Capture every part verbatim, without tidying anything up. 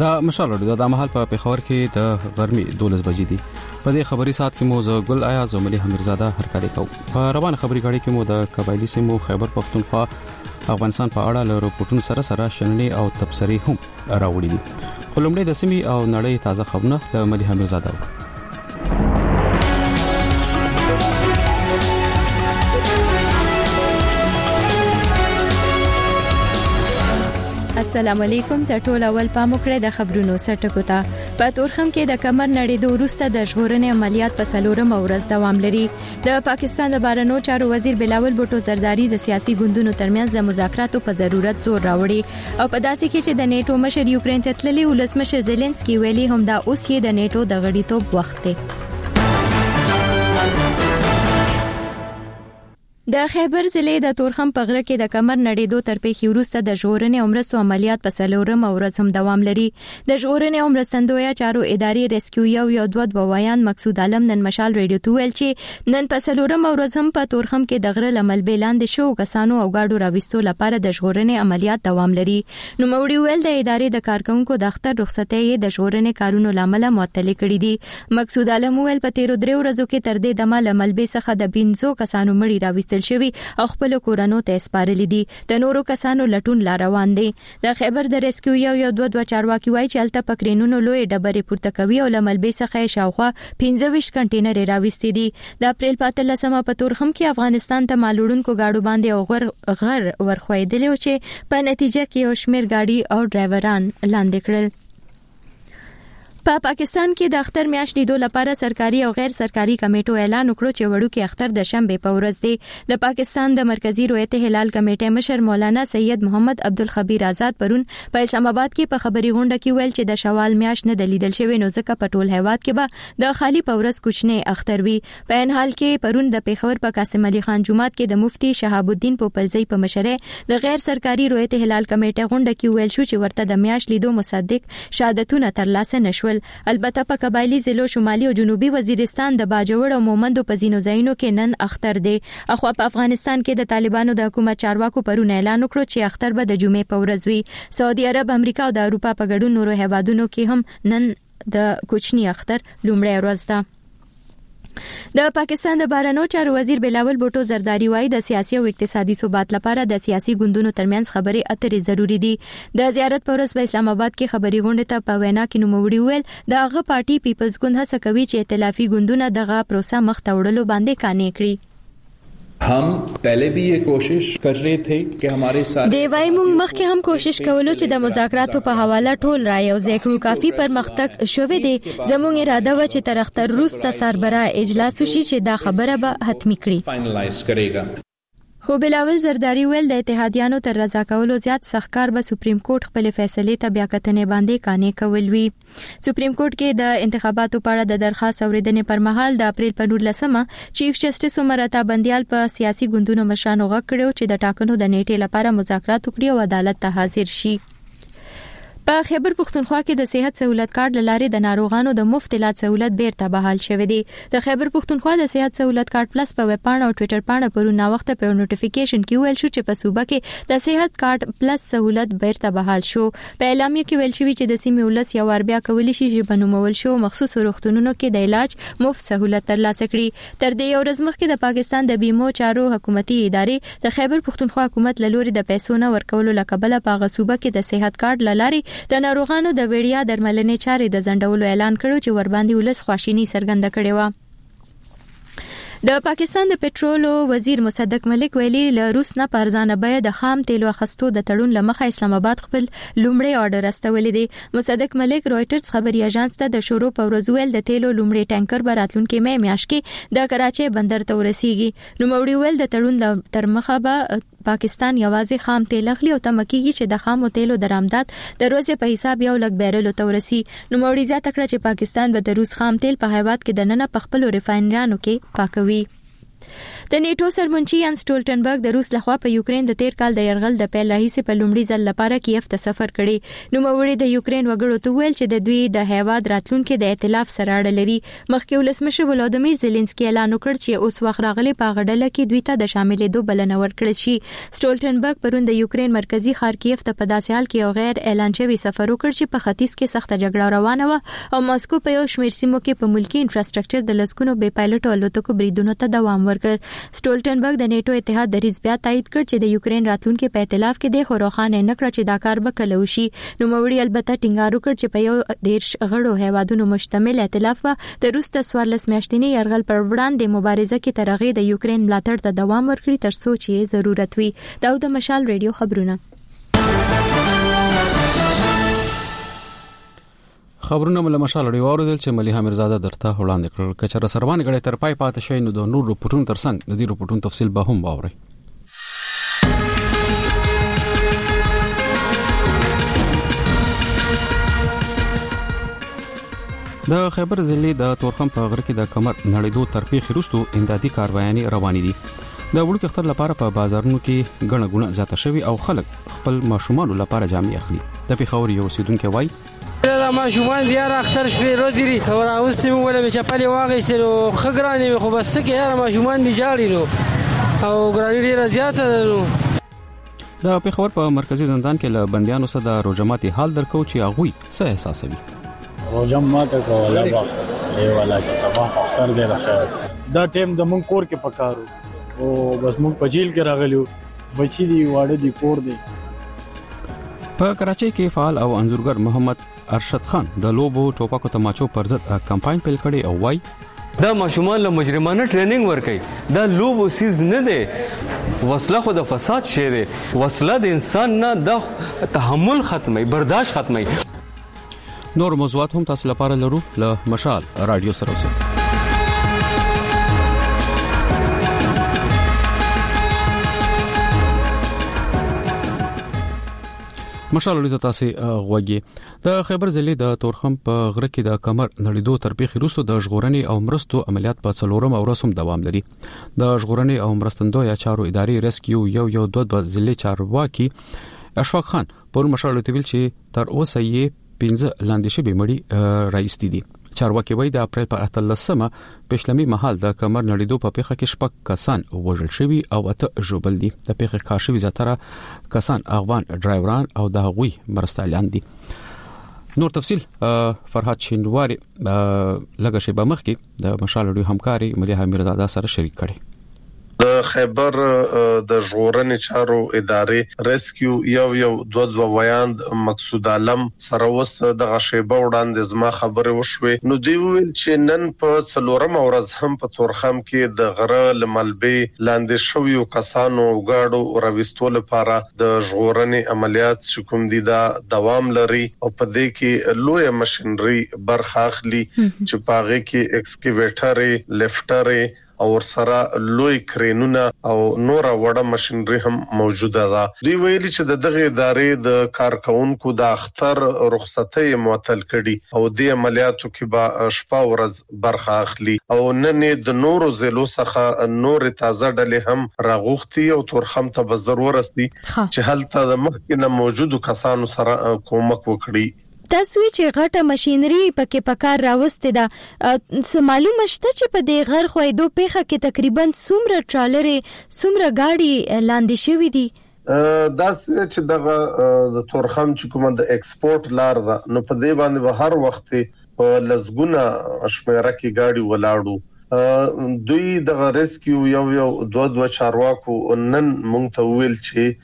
دا مشال د د محل په پیښور کې د غرمې دولس بجې دي. په دې خبري سات کې مو ز ګل آیا زملي حمیرزاده هرکاري کو. په روان خبري غاړي کې مو د قبایلی سیمو خیبر پختونخوا افغانستان په اړه له رپورټونو سره سره شننې او تبصرې هم راوړي دي. خلمړې د سیمې او نړۍ تازه خبرونه د ملي حمیرزاده. السلام علیکم. ته ټول اول پام وکړئ د خبرونو سرټکو ته. په تورخم کې د کمر نړیدو وروسته د ژغورنې عملیات په څلورمه ورځ دوام لري. د پاکستان د بهرنیو چارو وزیر بلاول بوټو زرداری د سیاسي ګوندونو ترمنځ د مذاکراتو په ضرورت زور راوړي او په داسې کې چې د نیټو مشر یوکرين ته تللی ولسمشر زيلنسکي ویلي هم دا اوس یې د نیټو د غړیتوب وخت دی. د خیبر ضلع د تورخم په غره کې د کمر نړیدو تر پیښې وروسته د ژغورنې عمرسو عملیات په څلورمه ورځ هم دوام لري. د ژغورنې عمرسندویا چارو ادارې ریسکیو یو یو دوه بوایان مقصود عالم نن مشال ریډیو ته ویل چې نن په څلورمه ورځ هم په تورخم کې د غره لمل بیلاندې شو کسانو او گاډو راوستو لپاره د ژغورنې عملیات دوام لري. نو موړي ویل د ادارې د کارکونکو د اختر رخصتۍ د ژغورنې کارونو لامل معطل کړي دي. مقصود عالم ویل په تیرو درې ورځو کې تر دې دمه لمل به څخه د بنځو کسانو مړي راوستل شوی او خپل کورونو ته سپارلي دي. د نورو کسانو لټون لا روان دي. د خیبر د ریسکیو یو یو دوه دوه چارواکي وایي چې الته پکرینونو لوی ډبرې پورته کوي او لملبې څخه شاوخوا پنځه ویشت کنټینر راوستي دي. د اپریل په اتلسمه په تورخم کې افغانستان ته مالوړونکو گاډو باندې او غر غر ورخویدل چې په نتیجه کې یو شمیر گاډي او ډرایوران لاندې کړل. په پا پاکستان کې د اختر میاشت لیدو لپاره سرکاري او غیر سرکاري کمیټو اعلان وکړ چې وړوکی اختر د شنبه په ورځ دی. د پاکستان د مرکزی رؤیت هلال کمیټې مشر مولانا سید محمد عبدالخبیر آزاد پرون په اسلام آباد کې په خبري غونډه کې ویل چې د شوال میاشت نه د لیدل شوی نو ځکه په ټول هیواد کې به د خالی په ورځ کوچنی اختر وي. په ان حال کې پرون د پیښور په قاسم علي خان جومات کې د مفتي شهاب الدین پوپلزی په مشرۍ د غیر سرکاري رؤیت هلال کمیټې غونډه کې ویل شو چې ورته د میاشت لیدو مصدق شهادتونه ترلاسه نشول. البته په قبایلی ضلعو شمالي او جنوبي وزیرستان د باجوړ او مومندو په ځینو ځایونو کې نن اختر دی. اخو په افغانستان کې د طالبانو د حکومت چارواکو پرون اعلان وکړ چې اختر به د جمعې په ورځ وي. سعودي عرب، امریکا او د اروپا په ګډون نورو هیوادونو کې هم نن د کوچنی اختر لومړی ورځ ده. د پاکستان د بهرنیو چارو وزیر بلاول بوټو زرداری وایي د سیاسي او اقتصادي ثبات لپاره د سیاسي ګوندونو ترمنځ خبرې اترې ضروری دي. د زیارت پر ورځ په اسلام آباد کې خبري غونډه ته په وینا کې نوموړي ویل د هغه پارټي پیپلز ګوند هڅه کوي چې ائتلافي ګوندونه دغه پروسه مخ ته وړلو باندې قانع کړي. हम पहले भी ये कोशिश कर रहे थे कि हमारे साथ دیوای مونږ مخکې هم کوشش کولو چې د مذاکراتو په حواله ټول رائے او ذکر کافي پرمختګ شوه دي. زموږ اراده و چې تر اختر وروسته سربراه اجلاس وشي چې دا خبره به حتمی کړي. فائنلایز کړيږي. خو بلاول زرداری ویل د اتحادیانو تر رضا کولو زیات سختکار به سپریم کورټ خپل فیصله ته بیا کتنې باندې قانع کول وی. سپریم کورټ کې د انتخاباتو په اړه د درخواست اوریدنې پر مهال د اپریل په نولسمه چیف جسټس عمر عطا بندیال په سیاسي ګوندونو مشرانو غږ کړو چې د ټاکنو د نیټې لپاره مذاکرات وکړي او عدالت ته حاضر شي. په خیبر پختونخوا کې د صحت سہولت کارت لاري د ناروغانو د مفت علاج سہولت بیرته بحال شوه دی. د خیبر پختونخوا د صحت سہولت کارت پلس په ویب پاڼه او ټوئیټر پاڼه پرون نا وخت په نوټیفیکیشن کې ویل شو چې په صوبه کې د صحت کارت پلس سہولت بیرته بحال شو. په اعلامیه کې ویل شوی چې د سیمې ولس یو ور بیا کولی شي چې بنومول شو مخصوص روغتونونو کې د علاج مفت سہولت ترلاسه کړي. تر دې یو ورځ مخکې د پاکستان د بیمو چارو حکومتي ادارې د خیبر پختونخوا حکومت لوري د پیسو نه ورکولو لقبله په غصوبه کې د صحت کارت لاري د ناروغانو د وړیا درملنې چارې د ځنډولو اعلان کړو چې ور باندې ولس خواشینی څرګنده کړې و. د پاکستان د پټرولو وزیر مصدق ملک ویلي له روس نه پرځانه به د خام تیلو اخستو د تړون لمخه اسلام آباد خپل لومړی آرډر استولې دي. مصدق ملک رويټرز خبري اژانس ته د شروع په ورځ ویل د تیلو لومړی ټانکر به راتلونکي مې میاشت کې د کراچۍ بندر ته ورسیږي. نو موړي ویل د تړون تر مخه به پاکستان یوازې خام تیل اخلي او تمکیږي چې د خامو تیلو درآمدات د روزې په حساب یو لک بیرلو ته ورسي. نو موړي زیاته کړه چې پاکستان به د روس خام تیل په هیواد کې د نن په خپل ریفاینریانو کې پاکوي. د نیټو سرمنشي یان سټولټنبرګ د روس لخوا په یوکرين د تیر کال د يرغل د پیل راهیسې په لومړي ځل لپاره کیف ته سفر کړي. نو موري د یوکرين وګړو ته ویل چې د دوی د هیواد راتلونکو د ائتلاف سره اړه لري. مخکې ولسمشر ولادیمیر زيلنسکي اعلان وکړ چې اوس وخت راغلی په غډله کې دوی ته د شاملېدو بلنه ورکړل شي. سټولټنبرګ پرون د یوکرين مرکزی ښار کیف ته په داسې حال کې یو غیر اعلان شوی سفر وکړ چې په ختیځ کې سخته جګړه روانه و او ماسکو په یو شمېر سیمو کې په ملکی انفراستراکچر د لسکونو بې پایلټ الوتکو بریدونو ته دوام ورکړ. سټولټنبرګ د نیټو اتحاد دریځ بیا تایید کړ چې د یوکرين راتلونکو په ائتلاف کې د خروخانه نکړه چې دا کار به کله وشي. نو موري البته ټینګار وکړ چې په یو دیرش غړو هیوادونو مشتمل ائتلاف د روس د سوارلس میاشتنی يرغل پر وړاندې مبارزه کې ترغه د یوکرين ملاتړ ته دوام ورکړي تر څو چې ضرورت وي. دا د مشال ریډیو خبرونه خبرونه مله مشال ډیو اوریدل چې ملي حمیرزاده درته وړاندې کړل. کچره سروان غړي تر پای پاتې شي نو د نور رپورټونو ترڅنګ د دې رپورټونو تفصیل به هم واوري. د خیبر ضلع د تورخم په غره کې د کمر نړیدو ترپیخ وروسته امدادي کاروایانې روانې دي. د وړو کختر لپاره په بازارونو کې غڼه غونه زیاته شوی او خلک خپل ماشومان لپاره جامې اخلي. د پیښور یو سیدونکو وای دا ماشومان دی را اختر شپې روزري او راوستي مولا مې چپلې واغېستل او خګرانې خو بس کې یاره ماشومان دی جاړي نو او ګرانی ډیره زیاته نو. د پیښور په مرکزی زندان کې له بندیانو سره د روجماتي حال درکو چې هغه څه احساسوي. روجم ماته کوله وخت ای والا چې صباح اختر دی راځي دا ټیم د مونږ کور کې پکارو او بس مونږ په جیل کې راغلیو بچی دی واړه دی کور دی. په کراچۍ کې فعال او انځورګر محمد ارشد خان د لوبو ټوپکو تماچو پر ضد کمپاین پیل کړي او وای دا ماشومان له مجرمانه ټریننګ ورکړي. دا لوبو سیز نه دی وسله خو د فساد شی دی. وسله د انسان نه د تحمل ختمي برداشت ختمي. نور موضوعات هم تاسو لپاره لرو له مشال رادیو سره اوسئ. مشال لري تاسو غوږی. د خیبر ضلع د تورخم په غره کې د کمر نړیدو ترپیخ وروسته د ژغورنې او مرستو عملیات په څلورم ورځ هم دوام لري. د ژغورنې او مرستندوی چارو ادارې ریسکیو یو یو دوه دوه ضلع چارواکي اشفاق خان پر مشال لوتویل چې تر اوسه یې پنځه لاندې شوی مړي راځي دي. چارواکي وایي د اپریل په اتلسمه پښلمي محل د کمر نړیدو په پیښه کې شپږ کسان وژل شوي او اته ژوبل دي. د پیښې کار شوي زیاتره کسان افغان ډرایوران او د هغوی مرستیالان دي. نور تفصیل فرحات شینواری لږه شی به مخکې د مشال ډیو همکاري ملي حمیرزاده سره شریک کړي. د خیبر د ژغورنې چارو ادارې ریسکیو یو یو دوه دوه ویاند مقصود عالم سره وس د غشیبه وړاندې زما خبره وشوي. نو دی ویل چې نن په څلورم ورځ هم په تورخم کې د غره لملبي لاندې شویو کسانو غاړو راوستو لپاره د ژغورنې عملیات کوم دي دا دوام لري او په دې کې لوی ماشينري برخه اخلي چې پاغه کې ایکسکیویټر لفټر او سره لوی کرینونه او نور وړه ماشينري هم موجوده ده. دوی ویلي چې د دغه ادارې د کارکونکو د اختر رخصتۍ معطل کړي او د عملیاتو کې به شپه ورځ برخه اخلي او نن د نورو زلو څخه نور تازه ډلې هم راغوختي او تورخم ته به ضرورت دي چې هلته د مخکې موجودو کسانو سره کومک وکړي. تاسو چې غټه ماشينري پکې پکار راوسته ده سم معلومه شته چې په دې غر خوېدو پیخه کې تقریبا څومره ټرالرې څومره گاډي لاندې شوې دي؟ دا چې دغه د تورخم چې کومه د ایکسپورت لار ده نو په دې باندې به هر وخت په لزګونه شمیره کې گاډي ولاړو. دوی د ریسکیو یو یو دوه دوه چارواکو نن مونږ ته ویل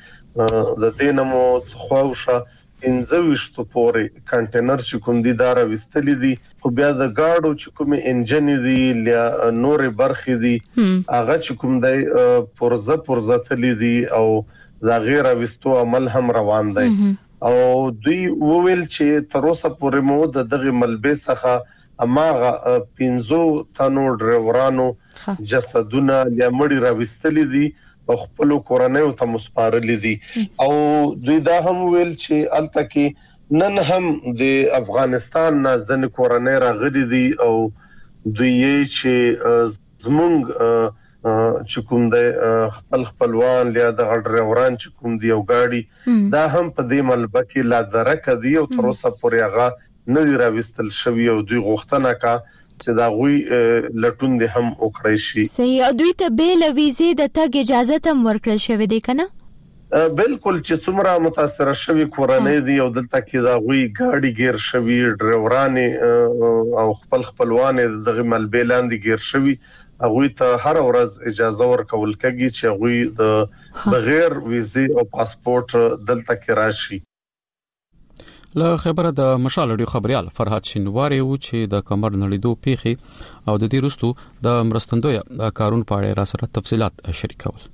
چې د دینمو څخوښه انځويشتو پورې کنټینر چې کوم دي دا راوستلې دي خو بیا د گاډو چې کوم انجن دي یا نورې برخې دي هغه چې کوم دی پرزه پرزه تلې دي او دا غیر راوستو عمل هم روان دی او دوی وویل چې تر اوسه پورې مو د دغه ملبس څخه اماغه پینزو تنو ډرایورانو جسدونه یا مړی راوستلې دي او خپل کورنۍ ته مسپارل دي او دوی دا هم ویل چې الته کې نن هم د افغانستان نه ځن کورنۍ راغلي دي او دوی چې زمونږ چې کوم د خپل خپلوان یا د ډرایوران چې کوم دی او گاډي دا هم په دې ملبه کې لا درک دی او تر اوسه پورې هغه نه دی راوستل شوی او دوی غوښتنه کا چې دا غوي لټون دي هم وکړي شي. صحیح. دوی ته بیل ویزه د تګ اجازه هم ورکړل شوې ده کنه؟ بالکل چې څومره متاثر شوی کورنۍ دی او دلته کې دا غوي گاډي گیر شوی ډرایوران او خپل خپلوان دغه ملبه لاندې گیر شوی هغه ته هر ورځ اجازه ورکول کېږي چې هغه د بغیر ویزه او پاسپورت دلته کې راشي. له خبره د مشال اډیو خبريال فرحات شینواری و چې د کمر نړیدو پیخي او د دې رستو د مرستندوی کارون په اړه را سره تفصيلات شریکول.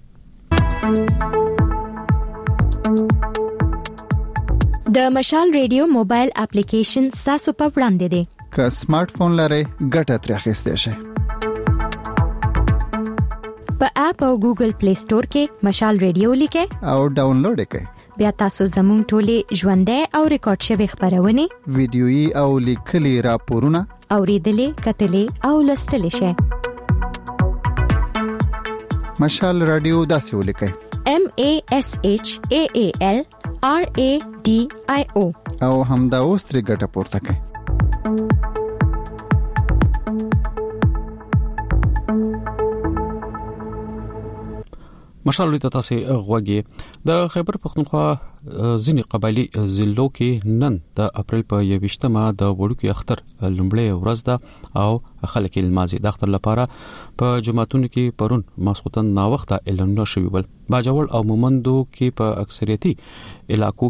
د مشال ریډیو موبایل اپلیکیشن تاسو په وړاندې دی. که سمارټ فون لرئ ګټه ترې اخیستئ شئ. په اپ او ګوګل پلی سٹور کې مشال ریډیو لیکئ او ډاونلوډ کړئ. بیا تاسو زموږ ټولې ژوندۍ او ریکارډ شوی خبرونه ویډیويي او لیکلي راپورونه اوریدلې کتلې او لوستلې شئ. مشال رادیو داسې ولیکئ: M A S H A A L R A D I O او همدا اوس ترې ګټه پورته کړئ. مشال ته تاسو غوږی د خیبر پختونخوا ځینې قبایلی ضلعو کې نن د اپریل په یوویشتمه د وړوکی اختر لومړی ورځ ده او خلک لمازي د اختر لپاره په جمعتونو کې پرون ماسختن نا وخت اعلان شوی ول. باجوړ او مومندو کې په اکثریتي علاقو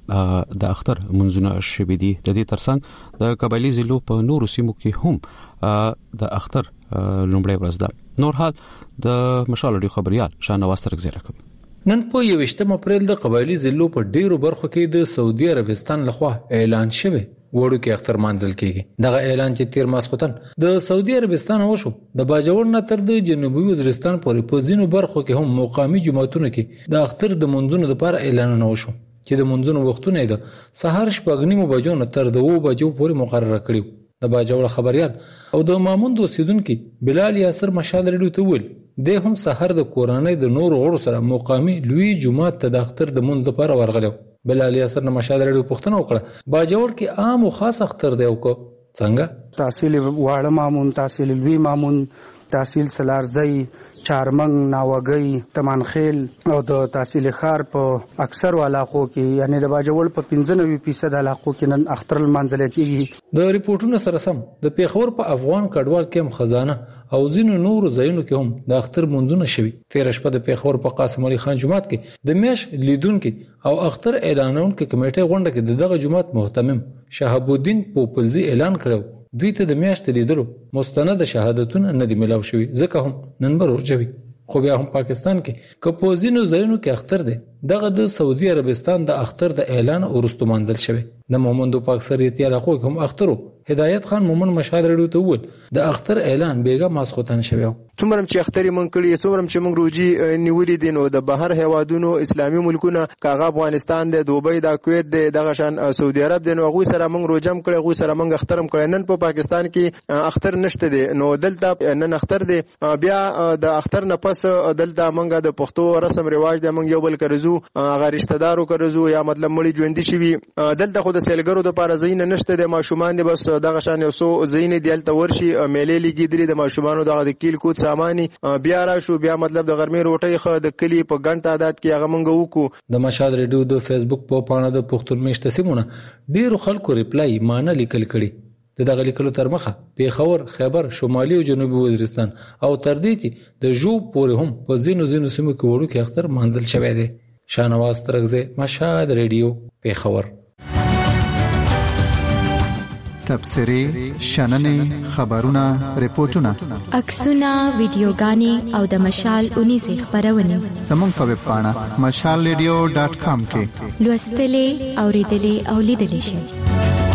کې د اختر منځونه شوي دي. د دې ترڅنګ د قبایلی ضلعو په نورو سیمو کې هم د اختر لومړی ورځ ده. نور حال د مشال اډیو خبريال شاهنواز ترګزیره کوي. نن په یوویشتم اپریل د قبایلی ضلعو په ډیرو برخو کې د سعودي عربستان لخوا اعلان شوی وړو کې اختر منځل کېږي. دغه اعلان چې تیر ماسختن د سعودي عربستان وشو د باجوړ نه تر د جنوبي وزیرستان پورې په ځینو برخو کې هم مقامي جماعتونو کې د اختر د منځونو لپاره اعلان نه وشو چې د منځونو وختونه د سحر شپږ نیمو بجو نه تر د وو بجو پورې مقرره کړی. د باجوړ خبريال او د ماموند اوسیدونکو بلال یاسر مشال ریډیو ته ویل د هم سحر د کورنۍ د نور غړو سره مقامي لوی جمعه ته د اختر د منځ لپاره ورغلو. بلال یاسر نه مشال ریډیو پوښتنه وکړه باجوړ کې عام او خاص اختر دی او کو څنګه تحصیل واړه مامون تحصیل لوی مامون تحصیل سلارزی چارمنګ ناوګي تمانخیل او د تحصیل خار په اکثر علاقو کې یعنی د باجوړ په پنځه نوي فیصد علاقو کې نن اختر منځل کېږي. د ریپورتونو سره سم د پیښور په افغان کډوال کې خزانه او ځینو نورو ځایونو کې هم د اختر منځونه شوي. تیر شپه د پیښور په قاسم علي خان جومات کې د میش لیدونکو او اختر اعلانونکو کمیټه غونډه کې دغه جومات محتمم شهاب الدین پوپلزی اعلان کړو دوی ته د میاشتې لیدلو مستند شهادتونه نه دي ملاو شوي ځکه هم نن به روژه وي. خو بیا هم پاکستان کې کپوزینو ځایونو کې اختر دی. دغه د سعودي عربستان د اختر د اعلان ورستو منځل شوی. د مومندو په اکثریت علاقو کې هم اخترو. هدایت خان مومن مشال ریډیو ته وویل د اختر اعلان بیګا ماسختن شوی. څومره چې اختر مونږ کړی څومره چې مونږ روجي نیولې دي نو د بهر هوادونو اسلامي ملکونه کاغه افغانستان د دوبۍ د کویت د دغه شان سعودي عرب د نو غو سره مونږ روجم کړی غو سره مونږ اخترم کړی. نن په پاکستان کې اختر نشته دي نو دلته نن اختر دي. بیا د اختر نه پس دلته مونږ د پښتو رسم رواج د مونږ یو بل کرزو هغه رشتہ دارو کرزو یا مطلب مړي ژوند شي دلته خو د سیلګرو د لپاره زین نشته د ماشومان دي بس دغه شان یو سو زین دی دلته ورشي میلې لګي درې د ماشومان د کیل کوت سامانی بیا را شو بیا مطلب د غرمې روټي خو د کلی په غنټه عادت کې هغه مونږ وکړو. د مشال ریډیو د فیسبوک په پاڼه د پښتون میشته سیمونه ډیر خلکو ریپلای مانه لیکل کړي. د دغه لیکلو تر مخه پیښور خیبر شمالي او جنوبي وزیرستان او تر دې چې د جو پورې هم په زینو زینو سیمو کې وړو کې اختر منځل شوی دی. شاهنواز ترګزه مشال ریډیو پیښور. تبصری شننې خبرونه ریپورتونه عکسونه ویډیوګانې او د مشال اونې زی خبرونه زموږ په ویب پاڼه مشال ریډیو ډاټ کام کې لوستلې اوریدلې او لیدلې شئ.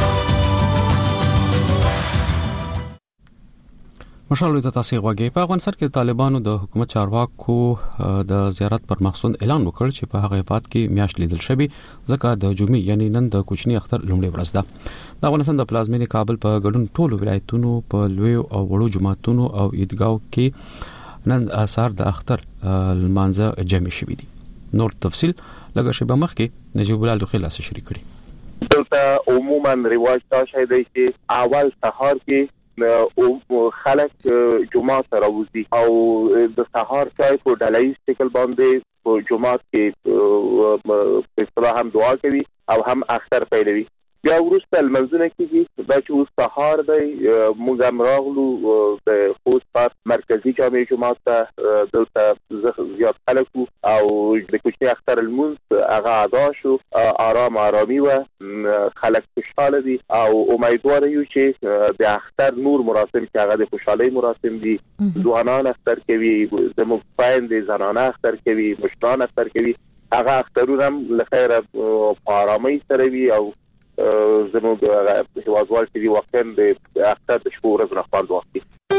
مشال ته تاسو غوږی په افغانستان کې طالبانو د حکومت چارواکو د زیارت پر مخصوص اعلان وکړ چې په هغه هفات کې میاشت لیدل شوی ځکه د جمعې یعنی نن د کوچنی اختر لومړی ورځ ده. د افغانستان د پلازمینې کابل په ګډون ټولو ولایتونو په لوی او وړو جماعتونو او عیدګاو کې نن آثار د اختر المانزه جمع شوي دي. نور تفصيل لږه شی به مخکې نجیب الله خلاص شریک کړي. دلته عموما رواج دا شی دی چې اول سهار کې او خلک جمعه ته راوځي او د سهار چای په ډله‌ایز شکل باندې په جمعه کې په اصطلاح هم دعا کوي او هم اختر پیلوي. بیا وروسته لمونځونه کېږي. دا چې اوس سهار دی موږ هم راغلو د خوست پارک مرکزي جامع جومات ته. دلته زیات خلک وو او د کوچني اختر لمونځ هغه ادا شو. آرام آرامي وه، خلک خوشحاله دي او امیدواره یو چې د اختر نور مراسم چې هغه د خوشحالۍ مراسم دي، ځوانان اختر کوي، زموږ خویندې زنانه اختر کوي، مشران اختر کوي، هغه اخترونه هم له خیره په آرامۍ سره وي او زموږ هیوادوال چې دی واقعا د اختر د شپو ورځ نه خوند واخلي.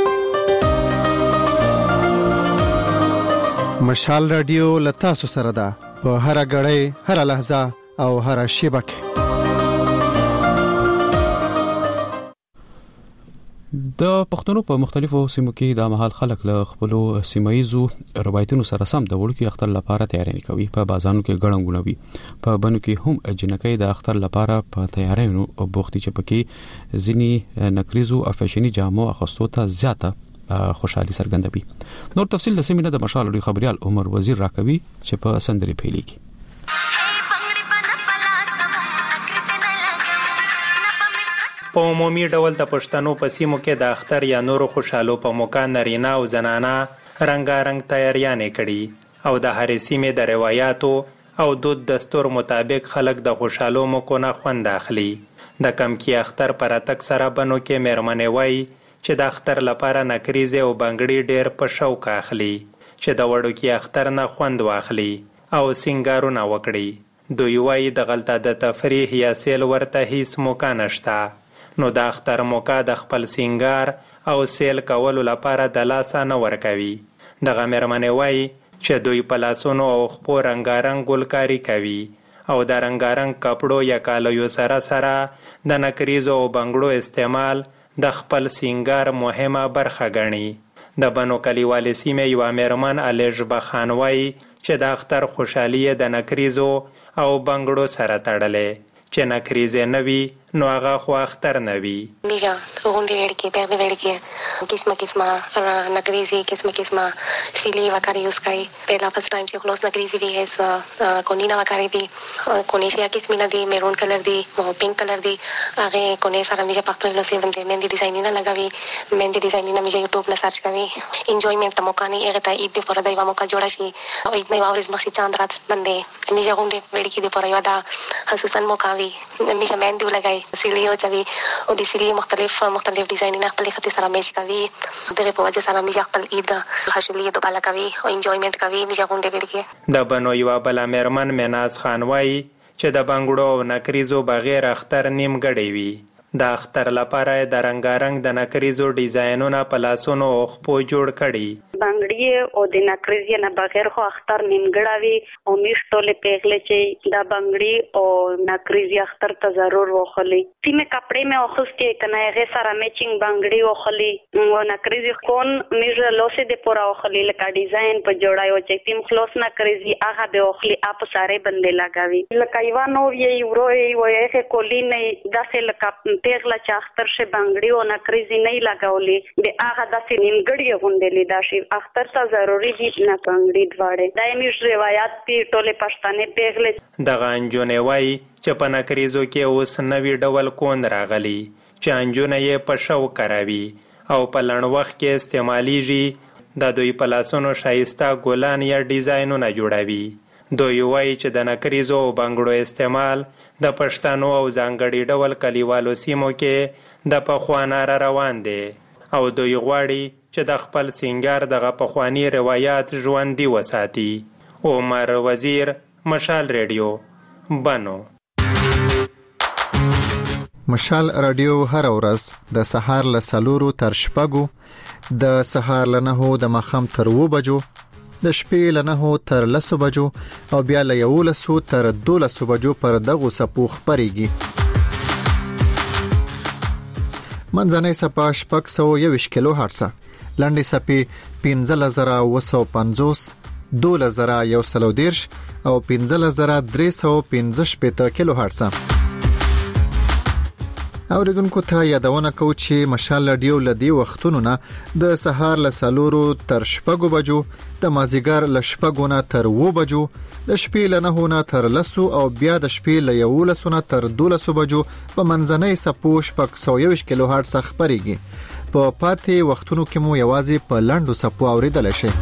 مشال رادیو لتاسو سره ده په هر غړې، هر لحظه او هر شیبه کې. د پښتنو په مختلفو سیمو کې د مهال خلک له خپل سیمایزو روایتونو سره سم د وړوکی اختر لپاره تیاری کوي. په بازارونو کې ګڼه ګوڼه وي، په بنو کې هم جنکۍ د اختر لپاره په تیاریونو بوختي چې پکې ځینی نکریزو او فیشني جامو اخستو ته زیاته خوشحالي څرګندوي. نور تفصیل د سیمینه د مشال لوی خبريال عمر وزیر راکوي چې په سندري پیلي کې په عمومي ډول د پښتنو په سیمو کې د اختر یا نورو خوشحالو په موقع نارینه او زنانه رنګارنګ تیاریانې کړي او د هرې سیمې د روایتو او دود دستور مطابق خلک د خوشحالو موقعو نه خوند اخلي. د کمکی اختر پر اتک سره بنو کې مېرمنې وایي چې د اختر لپاره نکریزې او بنګړي ډېر په شوق اخلي چې د وړوکی اختر نه خوند واخلي او سینګارونه وکړي. دوی وایي د غلطه د تفریح یا سیل ورته هیڅ موقع نشته، نو د اختر موقع د خپل سینګار او سیل کولو لپاره د لاسه نه ورکوي. دغه مېرمنې وایي چې دوی په لاسونو او خپو رنګارنګ ګلکاري کوي او د رنګارنګ کپړو یا کالیو سره سره د نکریزو او بنګړو استعمال د خپل سینګار مهمه برخه ګڼي. د بنو کلیوالې سیمې یوه مېرمن الیژبه خان وایي چې د اختر خوشحالي د نکریزو او بنګړو سره تړلې، چې نکریزې نه وي نو هغه خو اختر نه وي. میگه غونډې وړکې پیغلې وړکې قسمه قسمه نکریزې قسمه قسمه سیلی وکړي یوز کوي. پهلا فرست ټایم چې خلاص نکریزې دي هیڅ کونینا وکړي دي کونیشیا قسمه نه دي، میرون کلر دي او پینک کلر دي. هغه کونې سره میجه پخپل نو سیون دي مندي ډیزاین نه لګوي، مندي ډیزاین نه میجه یوټیوب نه سرچ کوي. انجوایمنت ته موقع نه هغه ته عید پر دایو موقع جوړ شي او عید نه ورځ مخکې چاند رات باندې میجه غونډې وړکې دي پر یو دا خصوصا موقع وي میجه مندي ولګي سیلی او چوي او د سیلی مختلف مختلف ډیزاینونه خپل خطي سره میچ کوي. دغه په وجه سره میجه خپل عید خوشحالي دوباره کوي او انجوایمنت کوي. میجه غونډې وړکې د بنو یو بل مېرمن مناز خان وایي چې د بنګړو او نکریزو بغیر اختر نیم ګډي وي. د اختر لپاره د رنګارنګ د نکریزو ډیزاینونه په لاسونو او خپو جوړ کړي. بنګړي او د نکریزې نه بغیر خو اختر نیمګړه وي او میشتولې پیغلې چې د بنګړي او نکریزې اختر ته ضرور وخلي. تیمه کپڑے مې اوخستې کنه هغه سره میچینګ بنګړي وخلي او نکریزې کون میژه لوسه د پورا وخلي لکه ډیزاین په جوړایو چې تیم خلاص نکریزې هغه به وخلي اپ ساره بندې لگاوي لکه یو نو یې ورو وایي کولی نه داسې لکه پیغله چې اختر شه بنګړي او نکریزې نه لگاولې د هغه داسې نیمګړي غونډلې دا شي اختر ته ضروری دي نه بنګړي دواړه دایمیش روایت پی ټوله پښتنې پیغله دغه انجونې وایي چې په نکریزو کې اوس نوی ډول کون راغلی چې انجونه یې په شو کراوي او په لړ وخت کې استعماليږي. د دوی په لاسونو شایسته ګلان یا ډیزاینونه جوړوي. دوی وایي چې د نکریزو او بنګړو استعمال د پښتنو او ځانګړي ډول کلیوالو سیمو کې د پخوانه را روان دي او دوی غواړي چې د خپل سینګار دغه پخوانی روایت ژوندي وساتي. عمر وزیر، مشال ریډیو، بنو. مشال رادیو هر ورځ د سهار له سلورو تر شپږو، د سهار له نهو د ماښام تر اوو بجو، د شپې له نهو تر لسو بجو او بیا له یولسو تر دولسو بجو پر دغو څپو خپرېږي. منځنۍ څپه شپږ سوه یوویشت کیلو هرټزه، لنډې څپې پنځه زره اوه سوه پنځوس دوله زره یو سل او دېرش او پنځه زره درې سوه پنځه شپېته کیلو هرتز. اوریدونکو ته یادونه کوو چې مشال رادیو لدی وختونو نه د سهار له سلورو تر شپږو بجو، د مازیګر له شپږو نه تر اوو بجو، د شپې له نهو نه تر لسو او بیا د شپې له یولسو نه تر دولسو بجو په منځنۍ څپو شپږ سوه یوویشت کیلو هرتز خپرېږي. په پاتې وختونو کې مو یوازې په لنډو څپو اوریدلی شئ.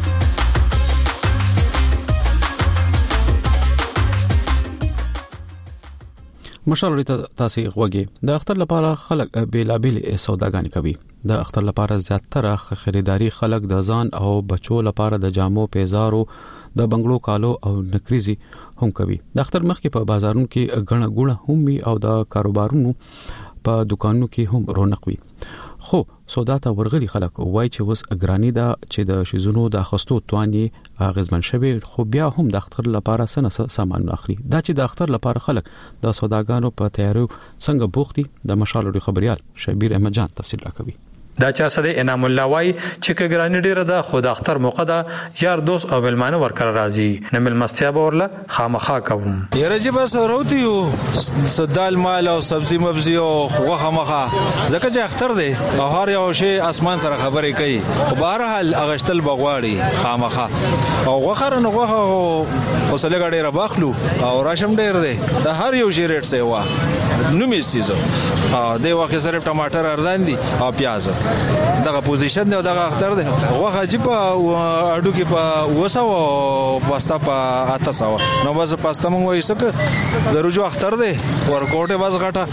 مشال ورته تاسو غوږی د اختر لپاره خلک بیلابیل سوداګانی کوي. د اختر لپاره زیاتره خریداري خلک د ځان او بچو لپاره د جامو، پیزارو، د بنگلو کالو او نکریزي هم کوي. د اختر مخکې په بازارونو کې غڼه ګوڼه هم وي او د کاروبارونو په دکانونو کې هم رونق وي. خو سودا ته ورغلي خلک وای چې وس اګرانی دا چې د شیزونو د اخستو تواني غزمن شوی، خو بیا هم د اختر لپاره سنه سامان اخلي. دا چې د اختر لپاره خلک د سوداګانو په تیارو څنګه بوختي، د مشال لري خبريال شبیر احمد جان تفصیل راکوي. دا چا سده انعام الله وای چې کګرانی ډیره ده، خو د اختر موقع ده، یار دوست او ملمانه ورکر راځي، نه ملمستیا به ورله خامخا کوم. یره چې بس وروتیو سدال مال او سبزی مبزی او خوغه مخه زکه چې اختر دی او هر یو شی اسمان سره خبرې کوي، خو بهر حال اغشتل بغواړي خامخا او غوخر نه غوخه خو سره ډیره باخلو او راشم ډیر دی د هر یو شی ریټ سي وا نو می سيزو ا د واخه سره ټماټر اردان دي او پیاز دغه پوزیشن دی او دغه اختر دی غوخه چې په اډو کې په وسو او پاستا په اتاسو نو بس پاستا مونږ وایو چې د روجو اختر دی ورکوټه بس غټه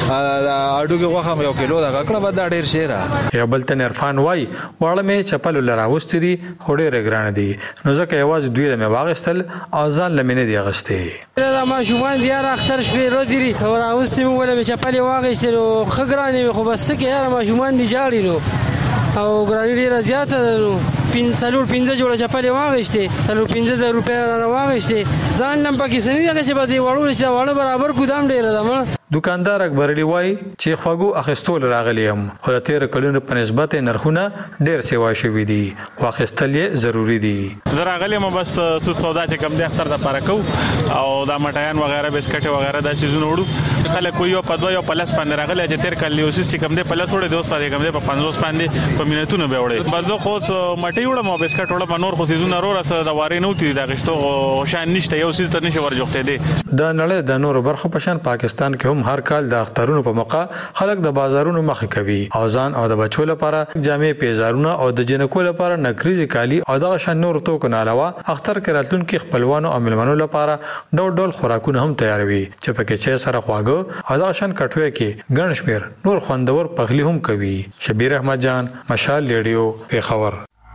اډو کې غوخه یو کیلو دغه کړه بد ډیر شیره. یا بلتن عرفان وای واړه می چپل لراوستري هډه رګران دي نو ځکه یواز دوی له واغستل ازان لمنه دی غسته دا ما شومان دی اختر شپې روزيري راوستي مو ولا می چپل واغستل خګرانې خو بس کې یاره ما شومان دی جاړي او ګرانی ډیره زیاته نو پنځلور پنځه جوړه چپلې واغشته څلور پنځه زره روپیا را واغشته ځان نم پکې سنې دغه چې به دی وړو چې وړو برابر ګودام ډیره ده. دکاندار اکبر علی وای چې خواګو اخستول راغلی هم خو د تیر کلونو په نسبت نرخونه ډیر سیوا شوي دي، واخستل یې ضروری دي. زراغلی مو بس سود سودا چې کم د اختر د پاره کو او دا مټایان وغیرہ بسکټ وغیرہ دا چیزونه وړو خلک کوی یو په دوه یو پلس باندې راغلی چې تیر کال یو چې کم د پلس وړي دوست پاتې کم د په پنځوس باندې په مینتونو به وړي بس خو مټي وړم او بسکټ وړم په نور خو سيزونه رو رسه د واري نو تي دا غشتو شان نشته یو سیز ته نشي ورجوخته دي. د نړۍ د نور برخو په شان پاکستان کې هم هر کال د اخترونو په موقع خلک د بازارونو مخ کوي او ځان او د بچو لپاره جامې، پیزارونه او د جنکو لپاره نکریزي کالی او د شان نور توکو نه علاوه اختر کې راتلونکو خپلوانو او ملمنو لپاره ډول ډول خوراکونه هم تیاروي چې پکې چې سره خواږه او د شان کټوي کې ګڼ شمیر نور خوندور پخلی هم کوي. شبیر احمد جان، مشال ریډیو، پیښور.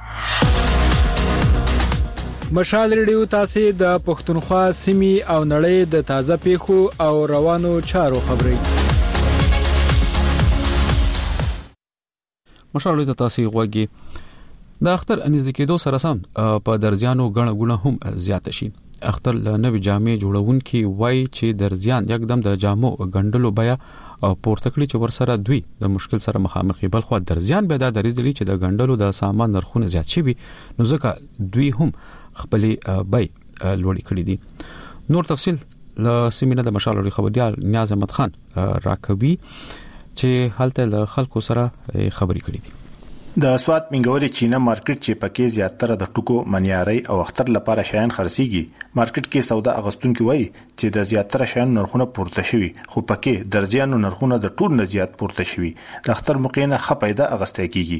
مشال ریډیو تاسو د پښتونخوا سیمې او نړۍ د تازه پیښو او روانو چارو خبري. مشال ریډیو تاسو غوږی د اختر انځ کېدو سره سم په درځانو غړ غونه هم زیات شي. اختر له نوې جامې جوړونکي وای چې درځان یکدم د جامو غندلو بیا او پورته کړی چې ورسره دوی د مشکل سره مخامخ بل خو درځان به د درېزلي چې د غندلو د سامان نرخونه زیات شي نو ځکه دوی هم خپلې بای لوړی کړی دي. نور تفصیل له سیمینه د مشال لري خبريال نیاز احمد خان راکوي چې حالت له خلکو سره خبري کړی دي. د سوات منګوري چینه مارکیټ چې پکې زیاتره د ټکو منیاري او اختر لپاره شیان خرڅيږي. مارکیټ کې سودا اغستونکو وایي چې د زیاتره شیان نرخونه پورته شوي، خو پکې درځيانو نرخونه د ټول نه زیات پورته شوي. د اختر مقینه خپایده اغسته کیږي.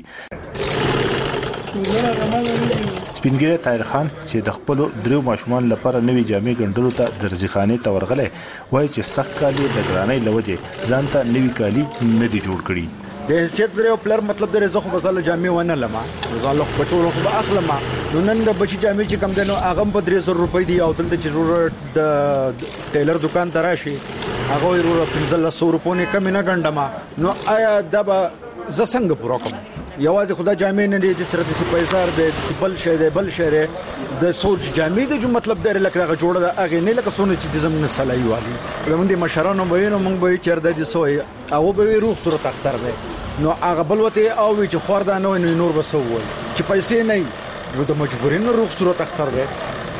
سپینګری طاهر خان چې د خپل درو ماشومان لپاره نوې جامې ګندلو ته درځخانه ته ورغله وایي چې سخت کالي د ګرانۍ لوجه ځان ته نوې کالي نه دي جوړ کړي. د حیثیت زره پلر مطلب د رزخ غزل جامې ونه لمه غالخ بچو خو اخلمه نو نن د بچی جامې چې کم دنو اغم په درې زره روپۍ دی او دلته ضرورت د ټیلر دکان ته راشي هغه ورو پنځه سوه روپۍ کم نه ګندمه نو آیا د ز څنګه پوره کوم یوازې خدا جامې نه دي سره د پیسار د سبل شه د بل شهره د سوچ جامې د جو مطلب د لکه جوړه د اغه نه لکه سونه چې د زمونه سلای والی زموږ د مشرانو وینو موږ به چیرته دي سوې او به روح تر تختر دی نو هغه بل وته او چې خوردا نه نور بسوي چې پیسې نه نو د مجبورین روغ صورت اختر دی.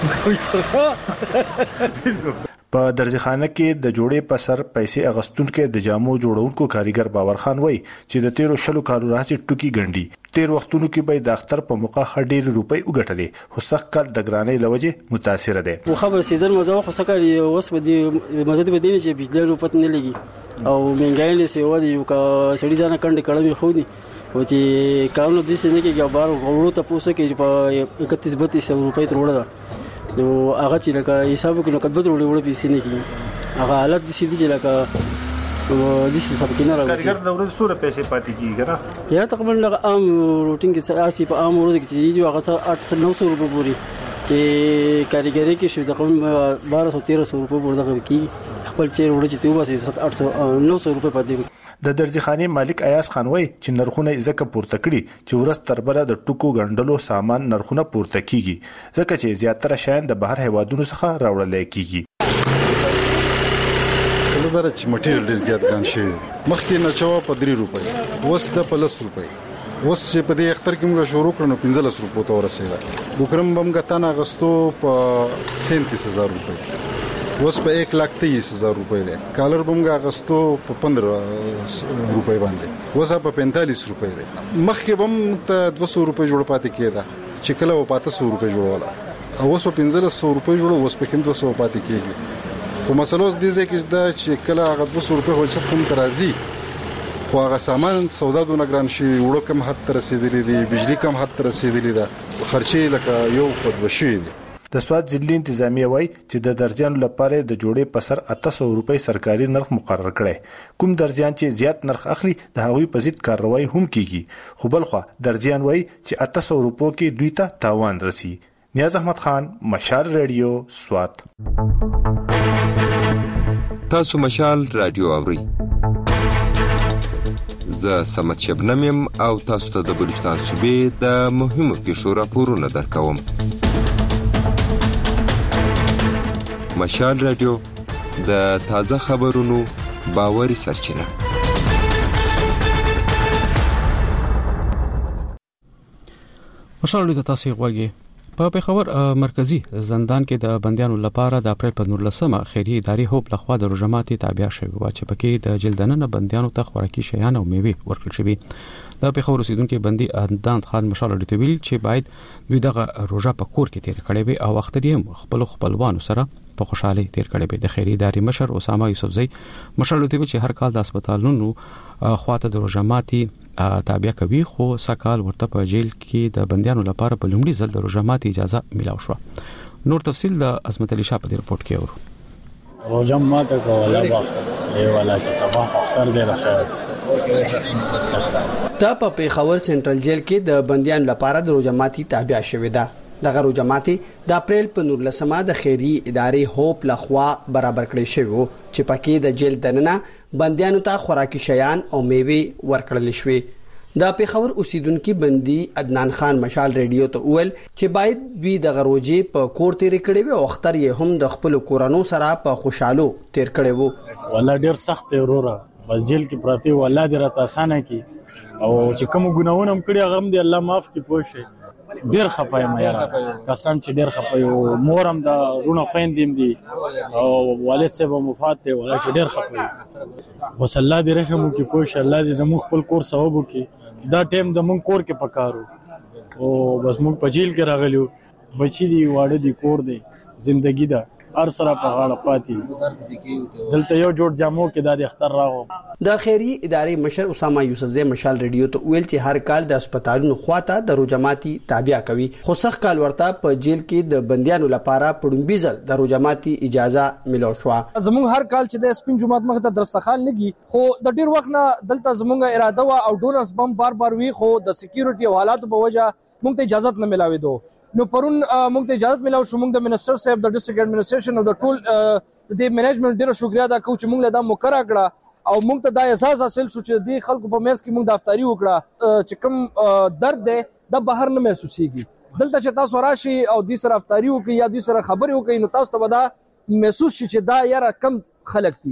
په درځخانه کې د جوړې په سر پیسې اغستونکو د جامو جوړونکو کاریګر باور خان وای چې د تیرو شلو کالو راځي ټوکی ګنډي تیر وختونو کې به د اختر په موقع خډیر روپۍ وګټلې خو سخت کال د ګرانۍ لوجه متاثر ده. خو خبر سیزن مزه خو سکه اوس به دي مزه به دي چې بجلی روپت نه لګي او منګای له سیوا دی یو کا سړي ځان کڼډ کړم خو دي او چې کارونه دي چې نه کې بار غوړو ته پوسه کې په اکتیس بتیس روپۍ تر وړه نو هغه چې لکه حساب کې نو کډ وړي وړي پیسې نه کیږي هغه حالت دي چې لکه او د څه سب کې نه راوځي. کارګر د ورځې سوره پیسې پاتې کیږي نه یا تقریبا لکه عام روټین کې اسی په عام ورځ کې چې هغه آठ سو نو سو روپۍ پوري چې کاریګری کې شو تقریبا بارہ سو تیرہ سو روپۍ پورې دغه کیږي خپل چیر وړي چې توبه سي آठ سو نو سو روپۍ پاتې. د درځخانه مالک ایاز خان وای چې نرخونه ځکه پورته کړي چې ورځ تر بله د ټکو غندلو سامان نرخونه پورته کیږي ځکه چې زیاتره شیان د بهر هیوادونو څخه راوړل کیږي. څلور چې مټیریل ډیر زیات ګران شي مخکې نه چوا په درې روپۍ وس د پلس روپۍ وس چې په دې اختر کې موږ شروع کړو پنځلس روپۍ ته ورسېده بوکرم بم غتان اغستو په سینتیس هزار روپۍ وس په एक लाख तेईस हजार रुपए ده کالر بمګه اغستو په पंद्रह روپۍ باندې وس په पैंतालीस روپۍ ده مخکې بم ته دو سو روپۍ جوړ پاتې کېده چې کله و پاتې سو روپۍ جوړوله او وس په پنځلس سو روپۍ جوړو وس په کوم دو سو پاتې کېږي خو مسله اوس دې ځکه چې چې کله هغه دو سو روپۍ هوڅ کوم ترازی خو هغه سامان سودا دونه ګران شي وړو کم حد تر رسیدلی دي بجلی کم حد تر رسیدلی ده خرچې لکه یو خود وشي دي. د سواد ضلع انتظامیه وای چې د درجانو لپاره د جوړې په سر اته سو روپۍ سرکاري نرخ مقرر کړي کوم درجان چې زیات نرخ اخلي د هغوی په ضد کاروایی هم کیږي خو بلخوا درجان وای چې اته سو روپو کې دوی ته تاوان رسی. نیاز احمد خان مشال رادیو سوات. تاسو مشال رادیو اورئ زه سمت شبنم او تاسو ته د بلوچستان صوبې د مهمو پیښو راپورونه درکوم. مشال رادیو د تازه خبرونو باوري سرچینه. مشال رادیو تاسو غواړئ په پیښور مرکزی زندان کې د بندیانو لپاره د اپریل په نولسمه خیریه ادارې هوپ لخوا د روزماتي تابع شوی و چې پکې د جلدننه بندیانو ته خوراکي شیان او میوه ورکړل شوی. د پیښور اوسیدونکو بندي اندان خان مشال رادیو ویل چې باید دوی دغه روزه په کور کې تیر کړي وي او وخت یې خپل خپلوانو سره په خوشاله تیر کړي وي. د خیریه ادارې مشر اسامه یوسفزئی مشال رادیو چې هر کال د هسپتالونو خواته د روزماتي تابع کوي خو سکهال ورته په جیل کې د بندیانو لپاره په لومړي ځل د روزماتي اجازه ملاو شو. نور تفصیل د عظمت علي شاه په رپورت کې اورو. روزه ماته کوله وخت ای والا چې صباح اختر دی راځي ته په پیښور سنټرل جیل کې د بندیانو لپاره د روزماتي تابع شوې ده. دغه روزماتي د اپریل په نولسمه د خیریه ادارې هوپ لخوا برابر کړی شوی چې پکې د جیل دننه بندیانو ته خوراکي شیان او میوه ورکړل شوی. د پیښور اوسیدونکو بندي عدنان خان مشال رادیو ته ویل چې باید دوی د غروجي په کور تیر کړي وي او اختر یې هم د خپل کورانو سره په خوشاله تیر کړي وو. والله ډیر سخت وروره بس جیل کې پراته والله ډیر اسانه کی او چې کوم ګناونه هم کړی هغه هم دی الله معاف کی پوښي. ډیر خپایم یاره قسم چې ډیر خپایم مورم د رونو خويندیم دي او والد صاحب مفات دی ولا چې ډیر خپایم بس الله دې رحم وکي پوښ الله دې زموږ خپل کور ثواب وکي. دا ټیم د مونږ کور کې پکارو او بس مونږ په جیل کې راغلیو بچی دی واړه دی کور دی زندگی دا هر سره په غاړه پاتې دلته یو جوړ جامو کې د اختر راغو. د خیریه ادارې مشر اسامه یوسفزئی مشال رادیو ته ویل چې هر کال د هسپتالونو خواته د روزماتي تابع کوي خو سخت کال ورته په جیل کې د بندیانو لپاره پړومبي ځل د روزماتي اجازه ملو شو. زموږ هر کال چې د سپین جمعات مخ ته درستخال لګي خو د ډیر وخت نه دلته زموږ اراده وا او ډونرز بم بار بار وی خو د سکیورټي او حالات په وجه موږ ته اجازه نه ملاوي دو. نو پرون موږ ته اجازه ملاو شو. موږ د منسٹر صاحب د ډسټریکټ اډمنسټریشن او د ټول د منیجمنت ډیره شکریا ادا کوم چې موږ له دا مقرره کړه او موږ ته دا احساس حاصل شو چې د خلکو په منځ کې موږ د افطاری وکړه چې کوم درد دی د بهر نه محسوسيږي. دلته چې تاسو راشي او د سره افطاری وکړي یا د سره خبرې وکړي نو تاسو ته ودا محسوس شي چې دا یاره کم خلک دي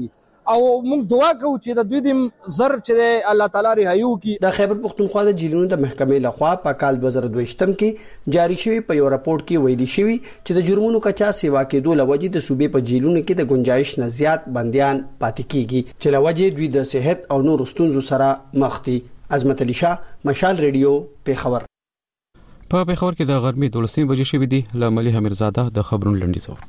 او موږ دعا کوو چې د دوی د زر چې الله تعالی رهایو کی. د خیبر پختونخوا د جیلونو د محکمې لخوا په کال دوه زره دوه کې جاری شوی په یو راپورټ کې ویلي شوی چې د جرمونو کچا سیوا کېدو لوجې د صوبې په جیلونو کې د گنجائش نه زیات بنديان پاتې کیږي چې لوجې دوی د صحت او نور ستونزو سره مخ دي. عظمت علي شاه، مشال ریډیو، پیښور. په پیښور کې د غرمې دولسنۍ بجې شوې دي. لاملی حمیرزاده د خبرونو لنډیز اور.